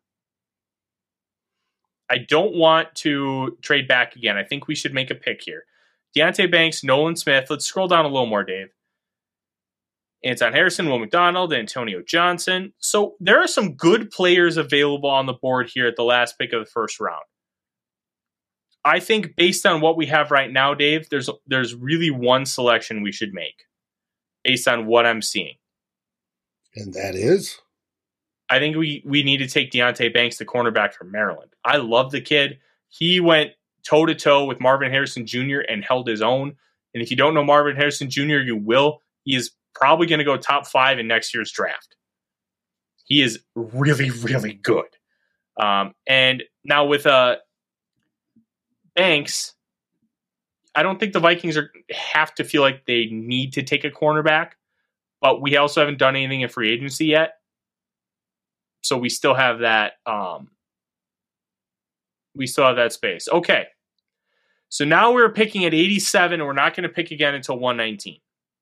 I don't want to trade back again. I think we should make a pick here. Deonte Banks, Nolan Smith. Let's scroll down a little more, Dave. Anton Harrison, Will McDonald, Antonio Johnson. So there are some good players available on the board here at the last pick of the first round. I think based on what we have right now, Dave, there's there's really one selection we should make based on what I'm seeing. And that is? I think we, we need to take Deonte Banks, the cornerback from Maryland. I love the kid. He went toe-to-toe with Marvin Harrison Junior and held his own. And if you don't know Marvin Harrison Junior, you will. He is probably going to go top five in next year's draft. He is really, really good. Um, and now with uh, Banks, I don't think the Vikings are have to feel like they need to take a cornerback, but we also haven't done anything in free agency yet. So we still have that. Um, we still have that space. Okay. So now we're picking at eighty-seven, and we're not going to pick again until one nineteen.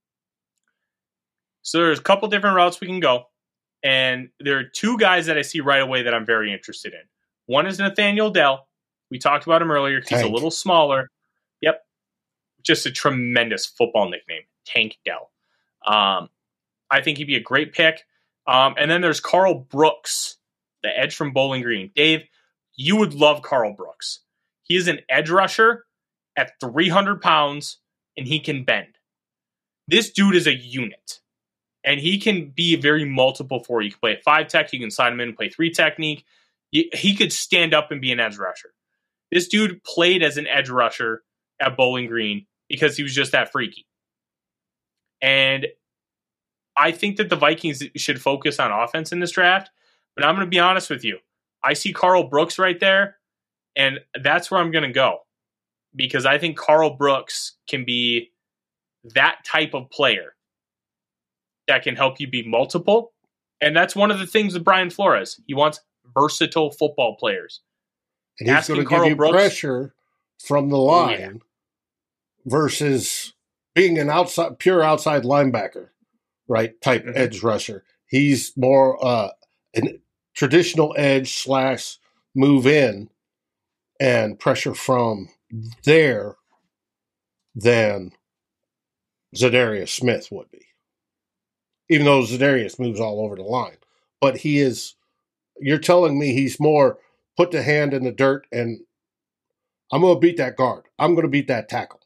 So there's a couple different routes we can go. And there are two guys that I see right away that I'm very interested in. One is Nathaniel Dell. We talked about him earlier. He's Tank. A little smaller. Yep. Just a tremendous football nickname. Tank Dell. Um, I think he'd be a great pick. Um, and then there's Carl Brooks, the edge from Bowling Green. Dave, you would love Carl Brooks. He is an edge rusher at three hundred pounds, and he can bend. This dude is a unit. And he can be very multiple for you. You can play a five tech. You can slide him in and play three technique. He could stand up and be an edge rusher. This dude played as an edge rusher at Bowling Green because he was just that freaky. And I think that the Vikings should focus on offense in this draft. But I'm going to be honest with you. I see Carl Brooks right there, and that's where I'm going to go. Because I think Carl Brooks can be that type of player that can help you be multiple. And that's one of the things with Brian Flores. He wants versatile football players. And he's going to give you Brooks, pressure from the line oh, yeah. versus being an outside, pure outside linebacker, right, type mm-hmm. edge rusher. He's more uh, an traditional edge slash move in and pressure from there than Zadarius Smith would be. Even though Zadarius moves all over the line. But he is, you're telling me he's more put the hand in the dirt and I'm going to beat that guard. I'm going to beat that tackle.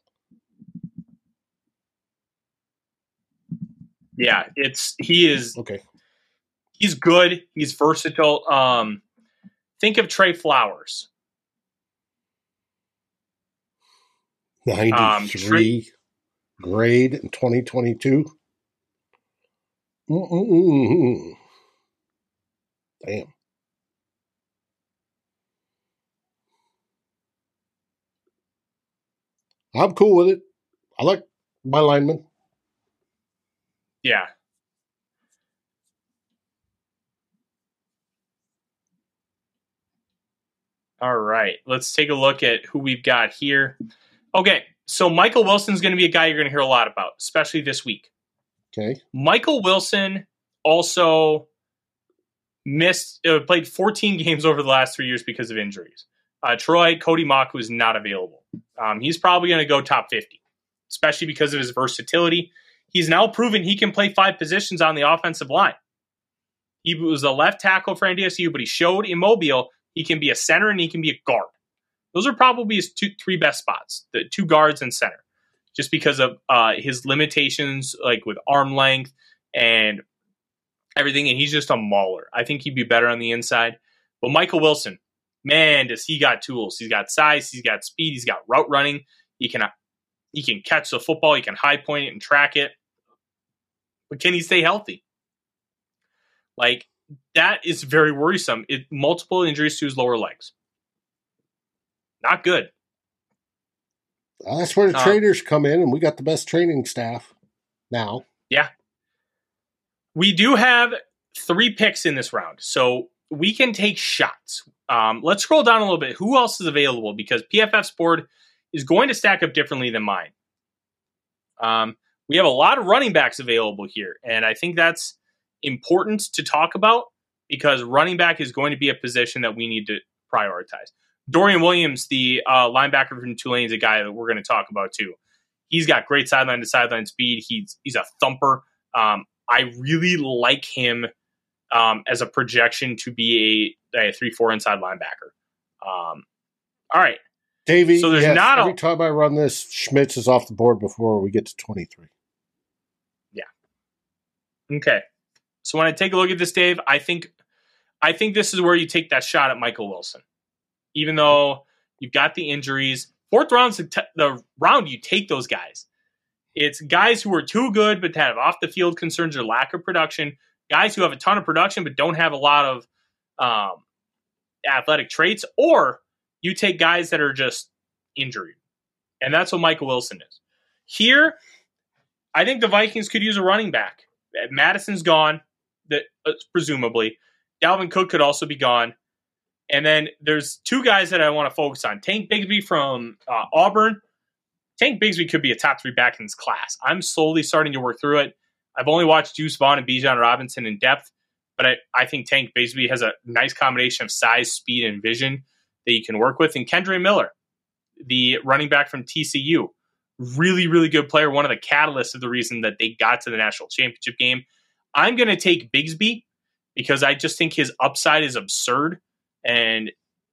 Yeah, it's he is okay. He's good. He's versatile. Um, think of Trey Flowers. ninety-three um, grade in twenty twenty-two. Mm-mm-mm-mm. Damn. I'm cool with it. I like my lineman. Yeah. All right. Let's take a look at who we've got here. Okay. So Michael Wilson's going to be a guy you're going to hear a lot about, especially this week. Okay. Michael Wilson also missed, uh, played fourteen games over the last three years because of injuries. Uh, Troy, Cody Maku is not available. Um, he's probably going to go top fifty, especially because of his versatility. He's now proven he can play five positions on the offensive line. He was a left tackle for N D S U, but he showed in Mobile he can be a center and he can be a guard. Those are probably his two, three best spots, the two guards and center, just because of uh, his limitations, like with arm length and everything. And he's just a mauler. I think he'd be better on the inside. But Michael Wilson, man, does he got tools. He's got size. He's got speed. He's got route running. He can, he can catch the football. He can high point it and track it. But can he stay healthy? Like, that is very worrisome. It, multiple injuries to his lower legs. Not good. Well, that's where the um, trainers come in, and we got the best training staff now. Yeah. We do have three picks in this round, so we can take shots. Um, let's scroll down a little bit. Who else is available? Because P F F's board is going to stack up differently than mine. Um, we have a lot of running backs available here, and I think that's important to talk about because running back is going to be a position that we need to prioritize. Dorian Williams, the uh, linebacker from Tulane, is a guy that we're going to talk about too. He's got great sideline to sideline speed. He's he's a thumper. Um, I really like him um, as a projection to be a, a three four inside linebacker. Um, all right, Davey. So there's yes, not every a, time I run this, Schmitz is off the board before we get to twenty-three. Yeah. Okay. So when I take a look at this, Dave, I think I think this is where you take that shot at Michael Wilson. Even though you've got the injuries, fourth round's the, t- the round you take those guys. It's guys who are too good but have off-the-field concerns or lack of production, guys who have a ton of production but don't have a lot of um, athletic traits, or you take guys that are just injured. And that's what Michael Wilson is. Here, I think the Vikings could use a running back. Madison's gone, that uh, presumably. Dalvin Cook could also be gone. And then there's two guys that I want to focus on. Tank Bigsby from uh, Auburn. Tank Bigsby could be a top three back in this class. I'm slowly starting to work through it. I've only watched Deuce Vaughn and Bijan Robinson in depth, but I, I think Tank Bigsby has a nice combination of size, speed, and vision that you can work with. And Kendre Miller, the running back from T C U, really, really good player. One of the catalysts of the reason that they got to the national championship game. I'm going to take Bigsby because I just think his upside is absurd. And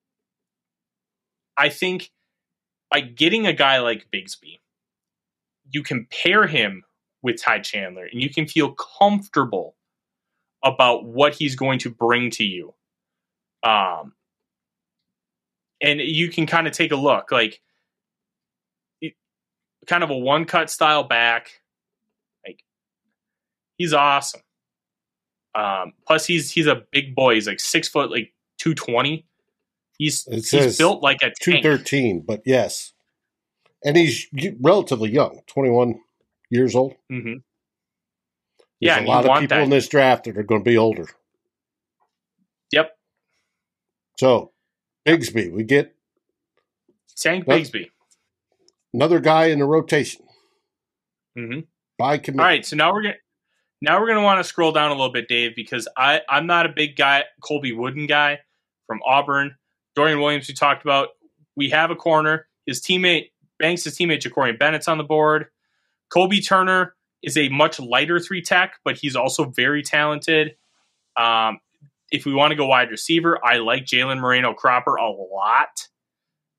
I think by getting a guy like Bigsby, you can pair him with Ty Chandler and you can feel comfortable about what he's going to bring to you. Um, and you can kind of take a look, like it, kind of a one-cut style back. Like, he's awesome. Um, plus, he's he's a big boy. He's like six foot, like two twenty. He's he's built like a two thirteen, but yes, and he's relatively young, twenty-one years old. Mm-hmm. Yeah, a lot of people that. in this draft that are going to be older. Yep. So, Bigsby, we get Tank Bigsby, another guy in the rotation. Mm-hmm. By committee. All right, so now we're gonna now we're gonna want to scroll down a little bit, Dave, because I I'm not a big guy, Colby Wooden guy from Auburn. Dorian Williams, we talked about. We have a corner. His teammate Banks, his teammate Jacorian Bennett's on the board. Kobe Turner is a much lighter three tech, but he's also very talented. Um, if we want to go wide receiver, I like Jalen Moreno Cropper a lot.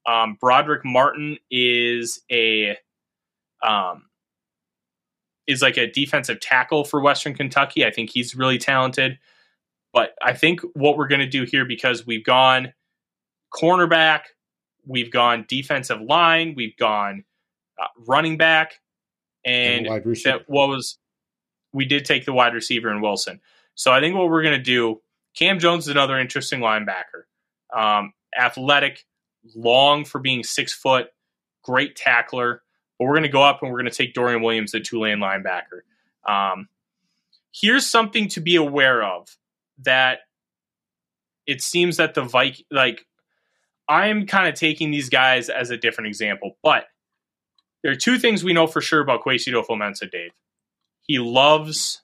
Um, Broderick Martin is a um, is like a defensive tackle for Western Kentucky. I think he's really talented. But I think what we're going to do here, because we've gone cornerback, we've gone defensive line, we've gone uh, running back, and, and that what was we did take the wide receiver in Wilson. So I think what we're going to do, Cam Jones is another interesting linebacker, um, athletic, long for being six foot, great tackler. But we're going to go up and we're going to take Dorian Williams, the Tulane linebacker. Um, here's something to be aware of. That it seems that the Viking, like, I'm kind of taking these guys as a different example, but there are two things we know for sure about Kwesi Adofo-Mensah, Dave. He loves,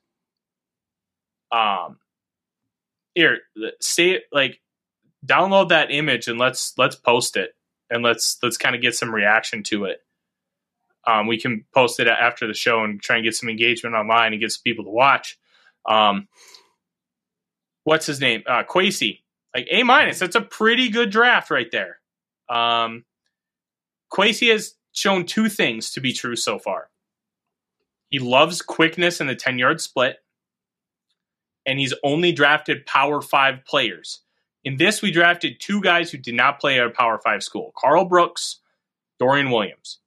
um, here, say it, like, download that image and let's let's post it and let's let's kind of get some reaction to it. Um, we can post it after the show and try and get some engagement online and get some people to watch. Um, What's his name? Uh, Kwesi. Like A minus. That's a pretty good draft right there. Um, Kwesi has shown two things to be true so far. He loves quickness in the ten-yard split, and he's only drafted Power Five players. In this, we drafted two guys who did not play at a Power Five school: Carl Brooks, Dorian Williams.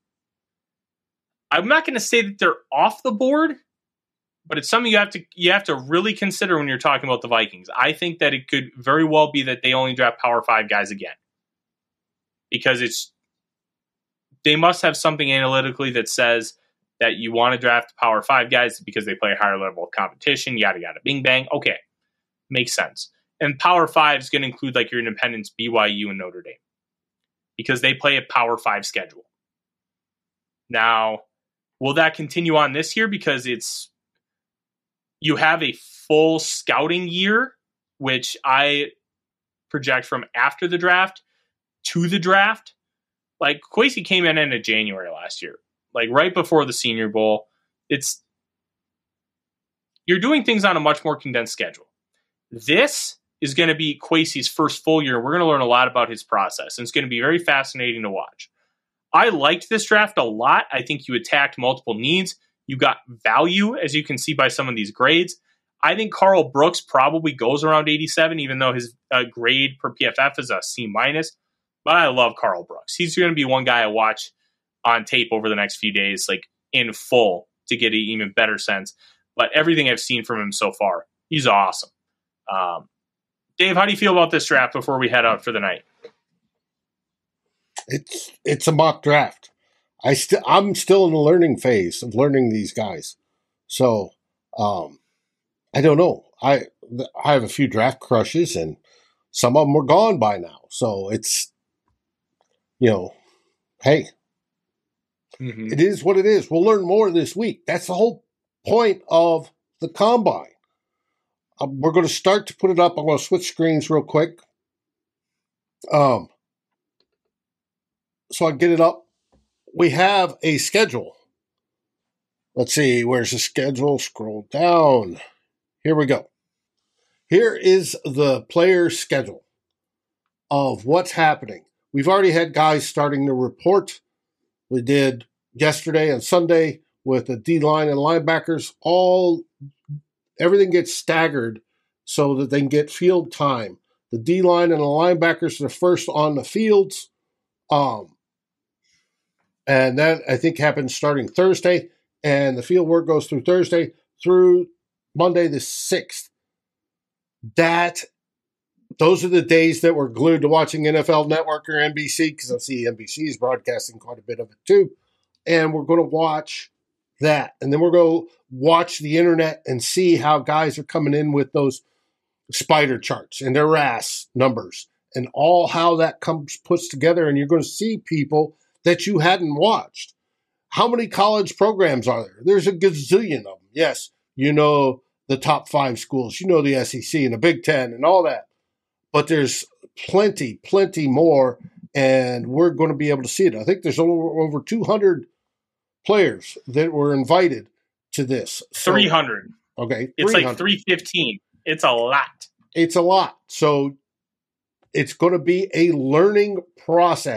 I'm not going to say that they're off the board, but it's something you have to you have to really consider when you're talking about the Vikings. I think that it could very well be that they only draft Power Five guys again, because it's they must have something analytically that says that you want to draft Power Five guys because they play a higher level of competition. Yada yada, bing bang. Okay, makes sense. And Power Five is going to include like your Independents, B Y U, and Notre Dame, because they play a Power Five schedule. Now, will that continue on this year? Because it's you have a full scouting year, which I project from after the draft to the draft. Like, Kwesi came in in January last year, like right before the Senior Bowl. It's you're doing things on a much more condensed schedule. This is going to be Kwesi's first full year. We're going to learn a lot about his process, and it's going to be very fascinating to watch. I liked this draft a lot. I think you attacked multiple needs. You got value, as you can see by some of these grades. I think Carl Brooks probably goes around eighty-seven, even though his uh, grade per P F F is a C minus. But I love Carl Brooks. He's going to be one guy I watch on tape over the next few days, like in full, to get an even better sense. But everything I've seen from him so far, he's awesome. Um, Dave, how do you feel about this draft before we head out for the night? It's it's a mock draft. I still I'm still in the learning phase of learning these guys, so um, I don't know. I I have a few draft crushes, and some of them are gone by now. So it's you know, hey, mm-hmm. It is what it is. We'll learn more this week. That's the whole point of the combine. Uh, we're going to start to put it up. I'm going to switch screens real quick. Um, so I get it up. We have a schedule. Let's see, where's the schedule? Scroll down. Here we go. Here is the player schedule of what's happening. We've already had guys starting to report. We did yesterday and Sunday with the D-line and linebackers. All everything gets staggered so that they can get field time. The D-line and the linebackers are first on the fields. Um, and that, I think, happens starting Thursday. And the field work goes through Thursday through Monday the sixth. That, those are the days that we're glued to watching N F L Network or N B C, because I see N B C is broadcasting quite a bit of it too. And we're going to watch that. And then we're going to watch the internet and see how guys are coming in with those spider charts and their R A S numbers and all how that comes puts together. And you're going to see people that you hadn't watched. How many college programs are there? There's a gazillion of them. Yes, you know the top five schools. You know the S E C and the Big Ten and all that. But there's plenty, plenty more, and we're going to be able to see it. I think there's over, over two hundred players that were invited to this. So, three hundred. Okay. It's like three fifteen. It's a lot. It's a lot. So it's going to be a learning process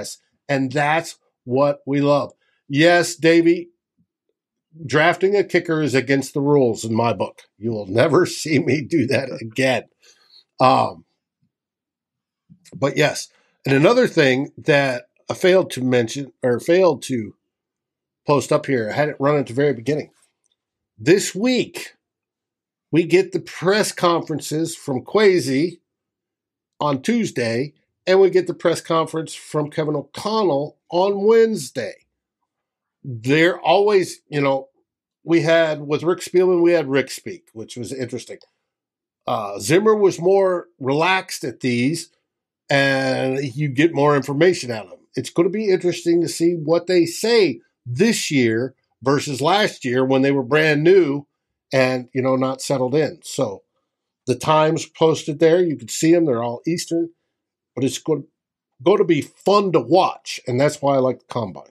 And that's what we love. Yes, Davey, drafting a kicker is against the rules in my book. You will never see me do that again. Um, but yes, and another thing that I failed to mention or failed to post up here, I had it run at the very beginning. This week, we get the press conferences from Kwesi on Tuesday, and we get the press conference from Kevin O'Connell on Wednesday. They're always, you know, we had, with Rick Spielman, we had Rick speak, which was interesting. Uh, Zimmer was more relaxed at these, and you get more information out of them. It's going to be interesting to see what they say this year versus last year when they were brand new and, you know, not settled in. So the times posted there, you can see them. They're all Eastern, but it's going, going to be fun to watch, and that's why I like the Combine.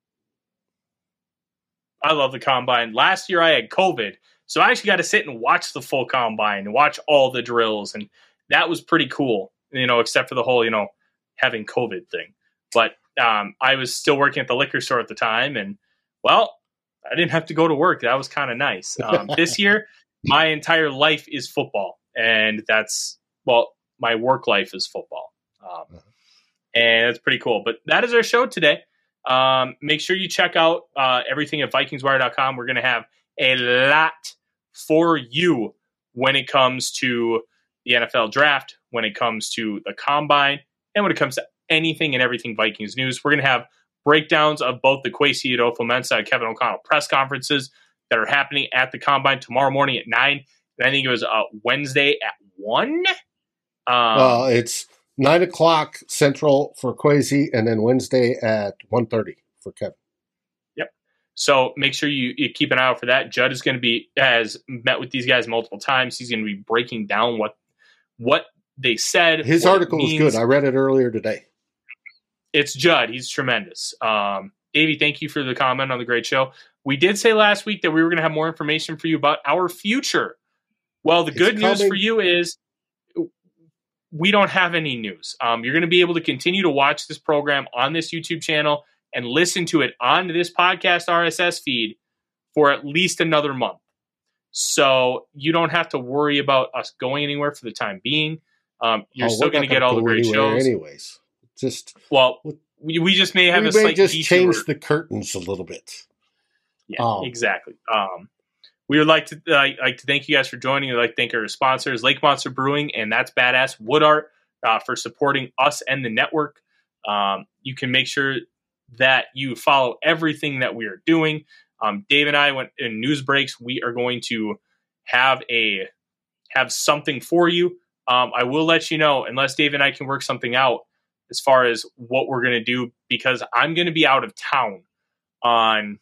I love the Combine. Last year I had COVID, so I actually got to sit and watch the full Combine and watch all the drills, and that was pretty cool, you know, except for the whole, you know, having COVID thing. But um, I was still working at the liquor store at the time, and, well, I didn't have to go to work. That was kind of nice. Um, this year, my entire life is football, and that's, well, my work life is football. Um, and that's pretty cool. But that is our show today. Um, make sure you check out uh, everything at Vikings Wire dot com. We're going to have a lot for you when it comes to the N F L draft, when it comes to the Combine, and when it comes to anything and everything Vikings news. We're going to have breakdowns of both the Kwesi Adofo-Mensah and Kevin O'Connell press conferences that are happening at the Combine tomorrow morning at nine. And I think it was uh, Wednesday at one. Um, uh, it's nine o'clock Central for Kwesi, and then Wednesday at one thirty for Kevin. Yep. So make sure you, you keep an eye out for that. Judd is going to be, has met with these guys multiple times. He's going to be breaking down what what they said. His article was good. I read it earlier today. It's Judd. He's tremendous. Um, Davey, thank you for the comment on the great show. We did say last week that we were going to have more information for you about our future. Well, the It's good news coming. for you is we don't have any news. Um, you're going to be able to continue to watch this program on this YouTube channel and listen to it on this podcast R S S feed for at least another month. So you don't have to worry about us going anywhere for the time being. Um, you're Oh, still we're going not to get all the go great anywhere shows. Anyways, just Well, we, we just may have we a may slight just detour. change the curtains a little bit. Yeah, Um, exactly. Um, we would like to uh, like to thank you guys for joining. We'd like to thank our sponsors, Lake Monster Brewing and That's Badass Wood Art, uh, for supporting us and the network. Um, you can make sure that you follow everything that we are doing. Um, Dave and I went in news breaks. We are going to have a have something for you. Um, I will let you know, unless Dave and I can work something out as far as what we're going to do, because I'm going to be out of town on,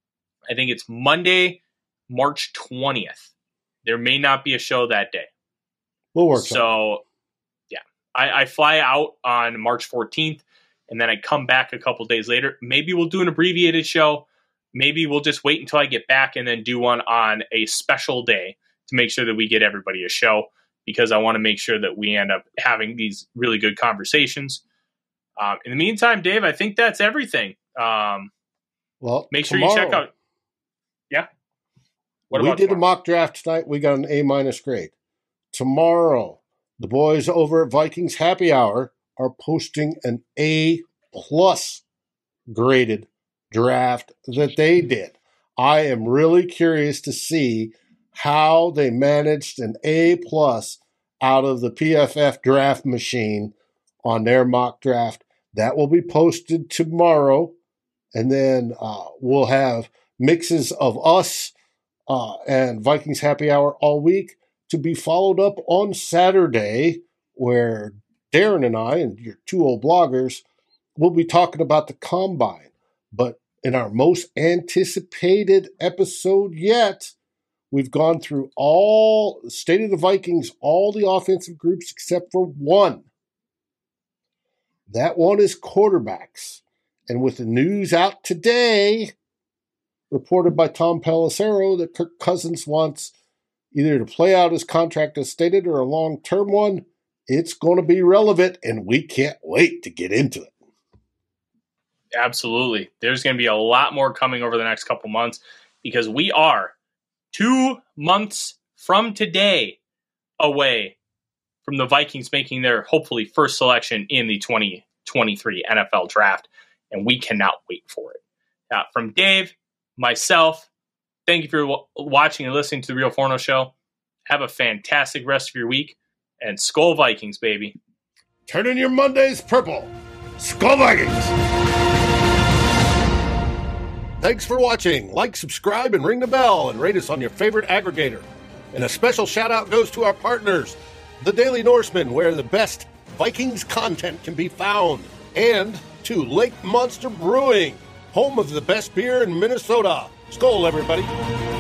I think it's Monday, March twentieth. There may not be a show that day. We'll work. So, yeah, I, I fly out on March fourteenth, and then I come back a couple days later. Maybe we'll do an abbreviated show. Maybe we'll just wait until I get back and then do one on a special day to make sure that we get everybody a show, because I want to make sure that we end up having these really good conversations. Um, in the meantime, Dave, I think that's everything. Um, Well, make sure tomorrow, you check out. Yeah. What we about did tomorrow? a mock draft tonight. We got an A minus grade. Tomorrow, the boys over at Vikings Happy Hour are posting an A plus graded draft that they did. I am really curious to see how they managed an A plus out of the P F F draft machine on their mock draft. That will be posted tomorrow. And then uh, we'll have mixes of us uh, and Vikings Happy Hour all week, to be followed up on Saturday, where Darren and I, and your two old bloggers, will be talking about the Combine. But in our most anticipated episode yet, we've gone through all State of the Vikings, all the offensive groups except for one. That one is quarterbacks. And with the news out today, reported by Tom Pelissero, that Kirk Cousins wants either to play out his contract as stated or a long-term one, it's going to be relevant, and we can't wait to get into it. Absolutely. There's going to be a lot more coming over the next couple months because we are two months from today away from the Vikings making their hopefully first selection in the twenty twenty-three N F L draft, and we cannot wait for it. Uh, from Dave, myself, thank you for w- watching and listening to The Real Forno Show. Have a fantastic rest of your week, and Skol Vikings, baby. Turn in your Mondays purple. Skol Vikings! Thanks for watching. Like, subscribe, and ring the bell, and rate us on your favorite aggregator. And a special shout-out goes to our partners, The Daily Norseman, where the best Vikings content can be found, and to Lake Monster Brewing, home of the best beer in Minnesota. Skol, everybody.